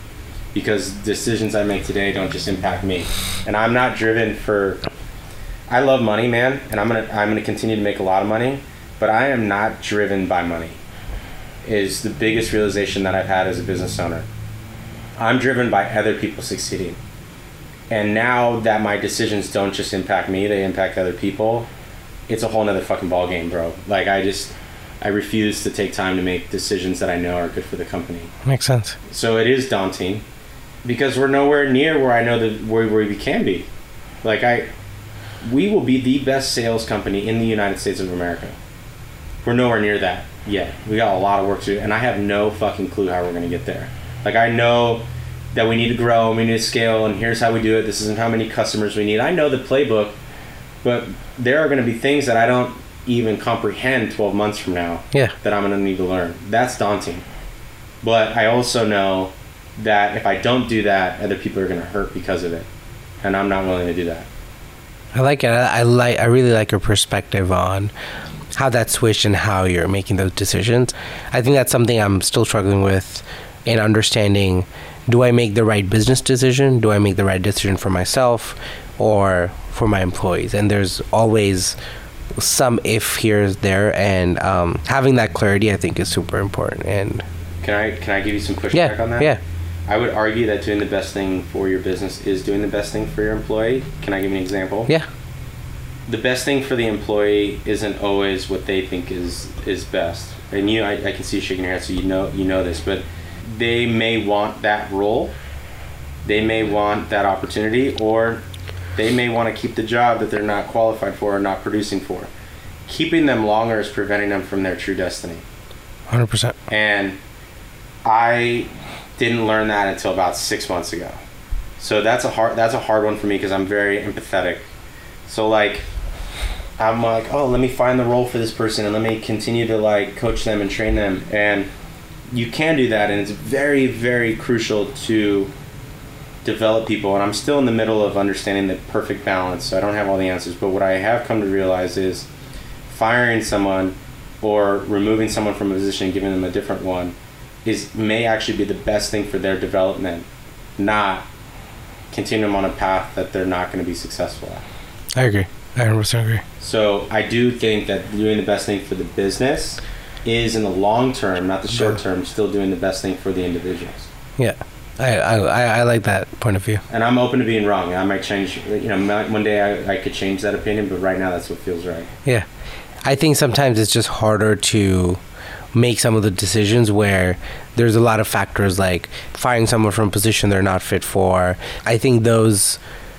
S2: because decisions I make today don't just impact me. And I'm not driven for, I love money, man, and I'm gonna continue to make a lot of money, but I am not driven by money, is the biggest realization that I've had as a business owner. I'm driven by other people succeeding. And now that my decisions don't just impact me, they impact other people, it's a whole nother fucking ball game, bro. Like, I refuse to take time to make decisions that I know are good for the company.
S1: Makes sense.
S2: So it is daunting because we're nowhere near where I know that where we can be. Like, we will be the best sales company in the United States of America. We're nowhere near that yet. We got a lot of work to do, and I have no fucking clue how we're going to get there. Like, I know that we need to grow and we need to scale, and here's how we do it. This isn't how many customers we need. I know the playbook, but there are going to be things that I don't even comprehend 12 months from now that I'm going to need to learn. That's daunting. But I also know that if I don't do that, other people are going to hurt because of it, and I'm not willing to do that.
S1: I like it. I really like your perspective on how that switched and how you're making those decisions. I think that's something I'm still struggling with in understanding. Do I make the right business decision? Do I make the right decision for myself or for my employees? And there's always some if here, there, and having that clarity, I think, is super important. And
S2: can I give you some pushback on that?
S1: Yeah.
S2: I would argue that doing the best thing for your business is doing the best thing for your employee. Can I give you an example?
S1: Yeah.
S2: The best thing for the employee isn't always what they think is best. And I can see you shaking your head, so you know this, but they may want that role, they may want that opportunity, or they may want to keep the job that they're not qualified for or not producing for. Keeping them longer is preventing them from their true destiny.
S1: 100%.
S2: And I didn't learn that until about 6 months ago. So that's a hard one for me because I'm very empathetic. So like, I'm like, oh, let me find the role for this person and let me continue to like coach them and train them. And you can do that, and it's very, very crucial to develop people. And I'm still in the middle of understanding the perfect balance, so I don't have all the answers. But what I have come to realize is firing someone or removing someone from a position and giving them a different one may actually be the best thing for their development, not continue them on a path that they're not going to be successful at.
S1: I agree. I 100% agree.
S2: So I do think that doing the best thing for the business is, in the long term, not the short term, still doing the best thing for the individuals.
S1: Yeah. I like that point of view.
S2: And I'm open to being wrong. I might change, one day I could change that opinion, but right now that's what feels right.
S1: Yeah. I think sometimes it's just harder to make some of the decisions where there's a lot of factors like firing someone from a position they're not fit for. I think those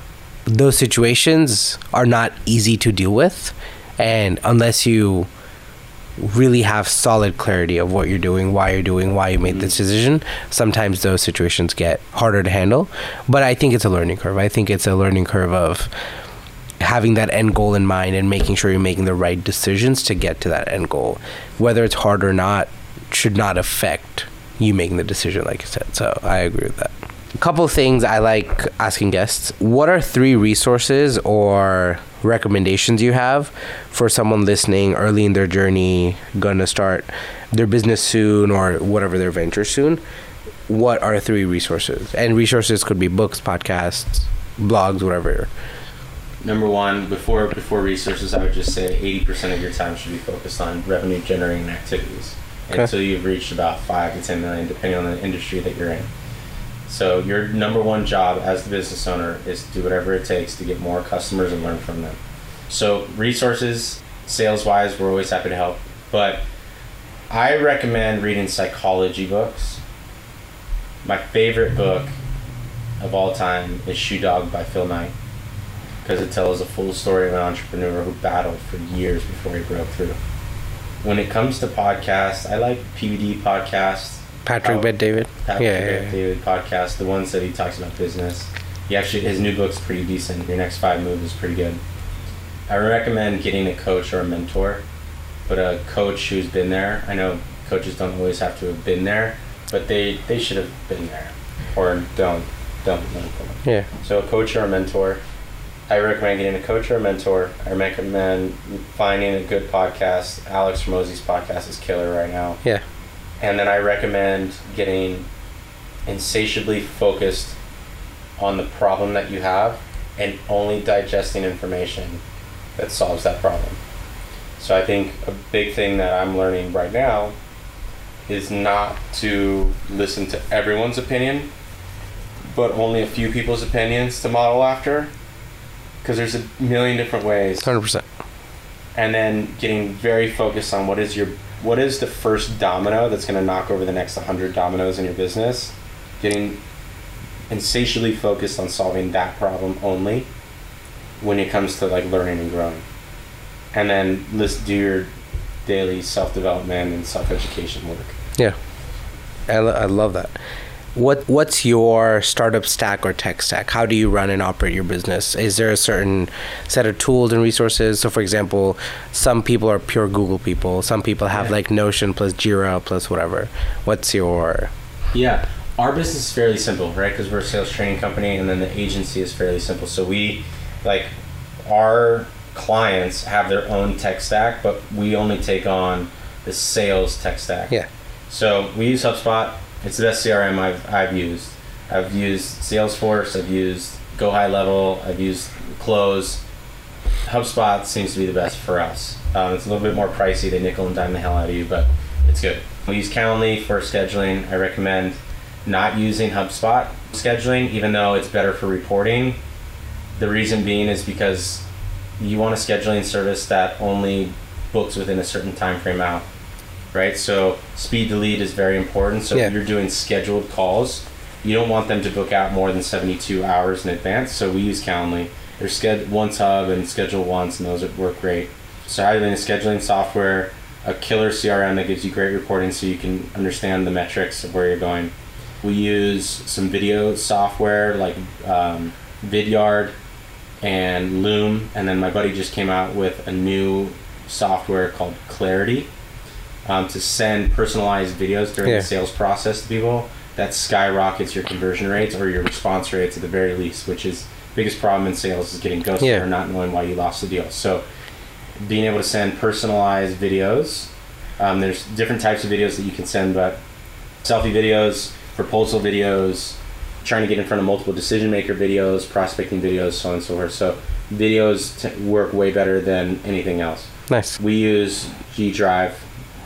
S1: situations are not easy to deal with, and unless you really have solid clarity of what you're doing, why you made this decision, sometimes those situations get harder to handle. But I think it's a learning curve. I think it's a learning curve of having that end goal in mind and making sure you're making the right decisions to get to that end goal. Whether it's hard or not should not affect you making the decision, like you said. So I agree with that. A couple of things I like asking guests. What are 3 resources or recommendations you have for someone listening early in their journey, gonna start their business soon or whatever their venture soon? What are 3 resources? And resources could be books, podcasts, blogs, whatever.
S2: Number one, before resources, I would just say 80% of your time should be focused on revenue generating activities until you've reached about 5 to 10 million, depending on the industry that you're in. So your number one job as the business owner is to do whatever it takes to get more customers and learn from them. So resources, sales-wise, we're always happy to help. But I recommend reading psychology books. My favorite book of all time is Shoe Dog by Phil Knight, because it tells a full story of an entrepreneur who battled for years before he broke through. When it comes to podcasts, I like PBD podcasts.
S1: Patrick Bet-David
S2: podcast, the ones that he talks about business. His new book's pretty decent. Your Next 5 Moves is pretty good. I recommend getting a coach or a mentor, but a coach who's been there. I know coaches don't always have to have been there, but they should have been there, or don't.
S1: Yeah.
S2: So a coach or a mentor. I recommend getting a coach or a mentor. I recommend finding a good podcast. Alex Hormozi's podcast is killer right now.
S1: Yeah.
S2: And then I recommend getting insatiably focused on the problem that you have and only digesting information that solves that problem. So I think a big thing that I'm learning right now is not to listen to everyone's opinion, but only a few people's opinions to model after, because there's a million different ways.
S1: 100%.
S2: And then getting very focused on what is the first domino that's going to knock over the next 100 dominoes in your business. Getting insatiably focused on solving that problem only when it comes to like learning and growing. And then let's do your daily self-development and self-education work.
S1: Yeah, I love that. What's your startup stack or tech stack? How do you run and operate your business? Is there a certain set of tools and resources? So for example, some people are pure Google people. Some people have like Notion plus Jira plus whatever. What's your...
S2: Yeah, our business is fairly simple, right? Because we're a sales training company, and then the agency is fairly simple. So we, like, our clients have their own tech stack, but we only take on the sales tech stack.
S1: Yeah.
S2: So we use HubSpot. It's the best CRM I've used. I've used Salesforce. I've used Go High Level. I've used Close. HubSpot seems to be the best for us. It's a little bit more pricey. They nickel and dime the hell out of you, but it's good. We use Calendly for scheduling. I recommend not using HubSpot scheduling, even though it's better for reporting. The reason being is because you want a scheduling service that only books within a certain time frame out, right? So speed to lead is very important. So if you're doing scheduled calls, you don't want them to book out more than 72 hours in advance. So we use Calendly. There's Once Hub and Schedule Once, and those work great. So having a scheduling software, a killer CRM that gives you great reporting so you can understand the metrics of where you're going. We use some video software like Vidyard and Loom, and then my buddy just came out with a new software called Clarity to send personalized videos during the sales process to people. That skyrockets your conversion rates or your response rates at the very least, which is the biggest problem in sales is getting ghosted or not knowing why you lost the deal. So being able to send personalized videos, there's different types of videos that you can send, but selfie videos, proposal videos, trying to get in front of multiple decision maker videos, prospecting videos, so on and so forth. So videos work way better than anything else.
S1: Nice.
S2: We use G Drive.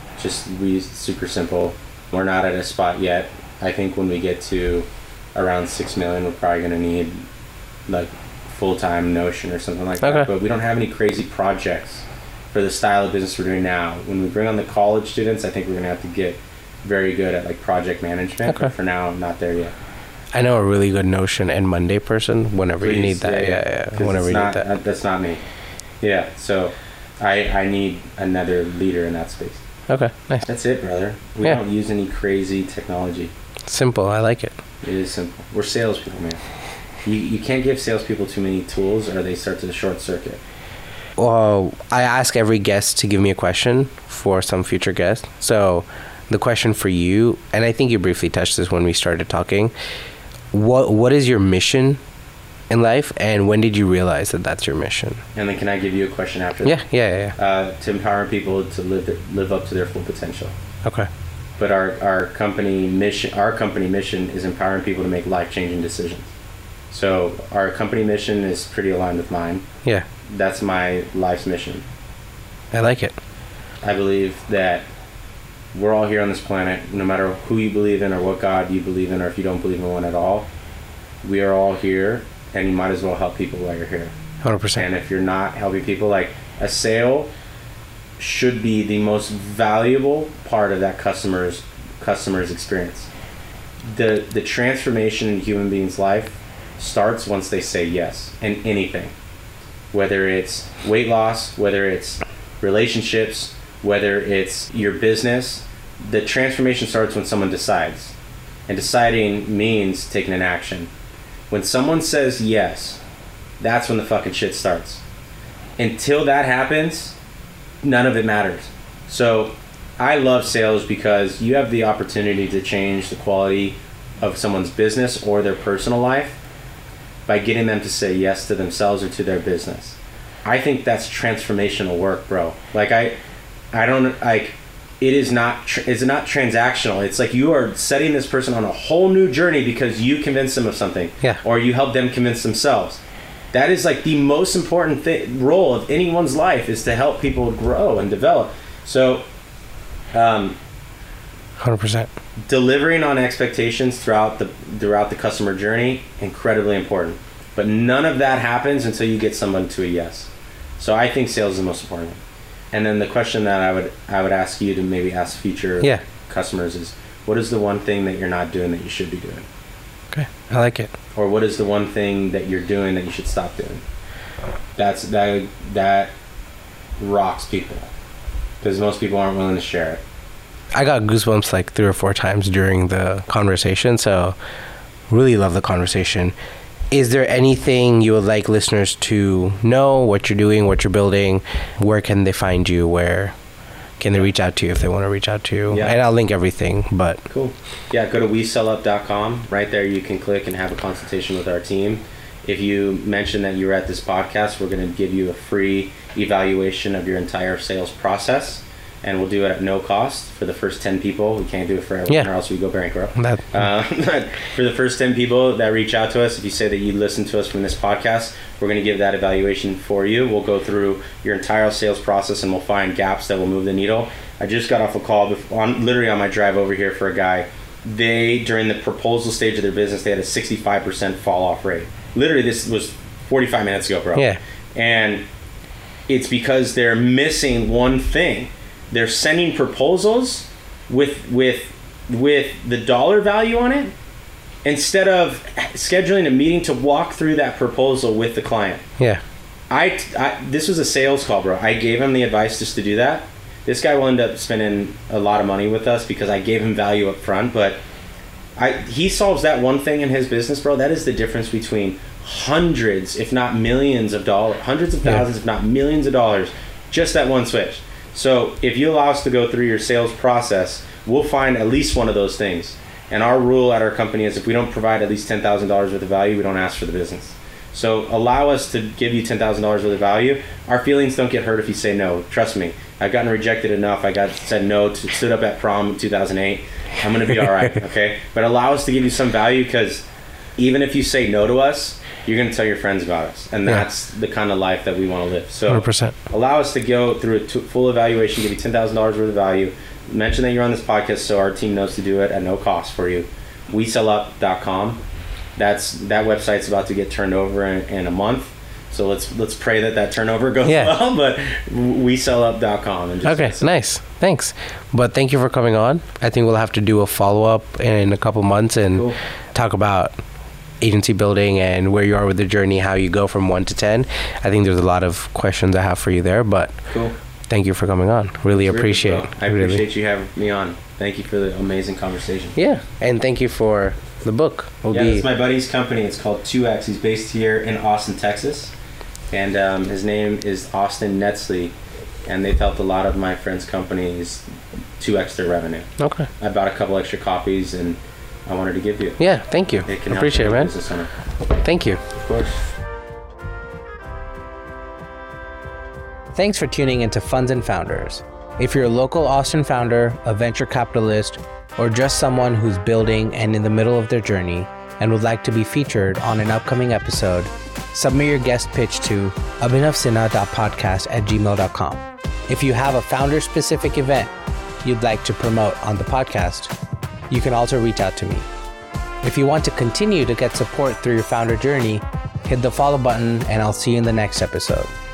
S2: We use super simple. We're not at a spot yet. I think when we get to around 6 million, we're probably going to need like full-time Notion or something like that. But we don't have any crazy projects for the style of business we're doing now. When we bring on the college students, I think we're going to have to get very good at like project management. But for now, I'm not there yet.
S1: I know a really good Notion and Monday person whenever you need that. Yeah. Whenever you need that.
S2: That's not me. Yeah, so I need another leader in that space.
S1: Okay, nice.
S2: That's it, brother. We don't use any crazy technology.
S1: Simple, I like it.
S2: It is simple. We're salespeople, man. You can't give salespeople too many tools or they start to short circuit.
S1: Well, I ask every guest to give me a question for some future guest. So the question for you, and I think you briefly touched this when we started talking, what is your mission in life, and when did you realize that that's your mission?
S2: And then can I give you a question after that?
S1: Yeah.
S2: To empower people to live up to their full potential.
S1: Okay.
S2: But our company mission is empowering people to make life-changing decisions. So our company mission is pretty aligned with mine.
S1: Yeah.
S2: That's my life's mission.
S1: I like it.
S2: I believe that we're all here on this planet, no matter who you believe in or what God you believe in, or if you don't believe in one at all, we are all here, and you might as well help people while you're here.
S1: 100%.
S2: And if you're not helping people, like a sale should be the most valuable part of that customer's experience. The transformation in a human being's life starts once they say yes in anything, whether it's weight loss, whether it's relationships, whether it's your business. The transformation starts when someone decides, and deciding means taking an action. When someone says yes, that's when the fucking shit starts. Until that happens, none of it matters. So I love sales because you have the opportunity to change the quality of someone's business or their personal life by getting them to say yes to themselves or to their business. I think that's transformational work, bro. Like I don't like it is not it's not transactional. It's like you are setting this person on a whole new journey because you convince them of something, or you help them convince themselves. That is like the most important role of anyone's life, is to help people grow and develop. So
S1: 100%.
S2: Delivering on expectations throughout the customer journey, incredibly important. But none of that happens until you get someone to a yes. So I think sales is the most important. And then the question that I would ask you to maybe ask future customers is, what is the one thing that you're not doing that you should be doing?
S1: Okay, I like it.
S2: Or what is the one thing that you're doing that you should stop doing? That rocks people, because most people aren't willing to share it.
S1: I got goosebumps like 3 or 4 times during the conversation, so really love the conversation. Is there anything you would like listeners to know, what you're doing, what you're building? Where can they find you? Where can they reach out to you if they want to reach out to you? Yeah. And I'll link everything, but...
S2: Cool. Yeah, go to wesellup.com. Right there you can click and have a consultation with our team. If you mention that you're at this podcast, we're going to give you a free evaluation of your entire sales process. And we'll do it at no cost for the first 10 people. We can't do it for everyone, or else we go bankrupt. For the first 10 people that reach out to us, if you say that you listen to us from this podcast, we're going to give that evaluation for you. We'll go through your entire sales process, and we'll find gaps that will move the needle. I just got off a call literally on my drive over here for a guy. During the proposal stage of their business, they had a 65% fall off rate. Literally, this was 45 minutes ago, bro.
S1: Yeah.
S2: And it's because they're missing one thing. They're sending proposals with the dollar value on it, instead of scheduling a meeting to walk through that proposal with the client.
S1: Yeah.
S2: This was a sales call, bro. I gave him the advice just to do that. This guy will end up spending a lot of money with us because I gave him value up front, but he solves that one thing in his business, bro. That is the difference between hundreds, if not millions of dollars, hundreds of thousands, if not millions of dollars, just that one switch. So if you allow us to go through your sales process, we'll find at least one of those things. And our rule at our company is, if we don't provide at least $10,000 worth of value, we don't ask for the business. So allow us to give you $10,000 worth of value. Our feelings don't get hurt if you say no. Trust me. I've gotten rejected enough. I got said no, stood up at prom in 2008. I'm going to be all right, okay? But allow us to give you some value, because even if you say no to us, you're going to tell your friends about us. And that's the kind of life that we want to live. So
S1: 100%.
S2: Allow us to go through a full evaluation, give you $10,000 worth of value. Mention that you're on this podcast so our team knows to do it at no cost for you. wesellup.com. That website's about to get turned over in a month. So let's pray that turnover goes well. But wesellup.com.
S1: Okay, nice. Thanks. But thank you for coming on. I think we'll have to do a follow-up in a couple months and talk about agency building and where you are with the journey, how you go from 1 to 10. I think there's a lot of questions I have for you there, but thank you for coming on. Really appreciate it.
S2: I appreciate you having me on. Thank you for the amazing conversation.
S1: Yeah, and thank you for the book.
S2: It's my buddy's company. It's called 2X. He's based here in Austin, Texas, and his name is Austin Netzley, and they've helped a lot of my friends' companies 2X their revenue.
S1: Okay.
S2: I bought a couple extra copies, and I wanted to give you.
S1: Yeah, thank you.
S2: It can
S1: appreciate it, man. Thank you.
S2: Of course.
S1: Thanks for tuning into Funds and Founders. If you're a local Austin founder, a venture capitalist, or just someone who's building and in the middle of their journey and would like to be featured on an upcoming episode, submit your guest pitch to abhinavsinha.podcast@gmail.com. If you have a founder-specific event you'd like to promote on the podcast, you can also reach out to me. If you want to continue to get support through your founder journey, hit the follow button, and I'll see you in the next episode.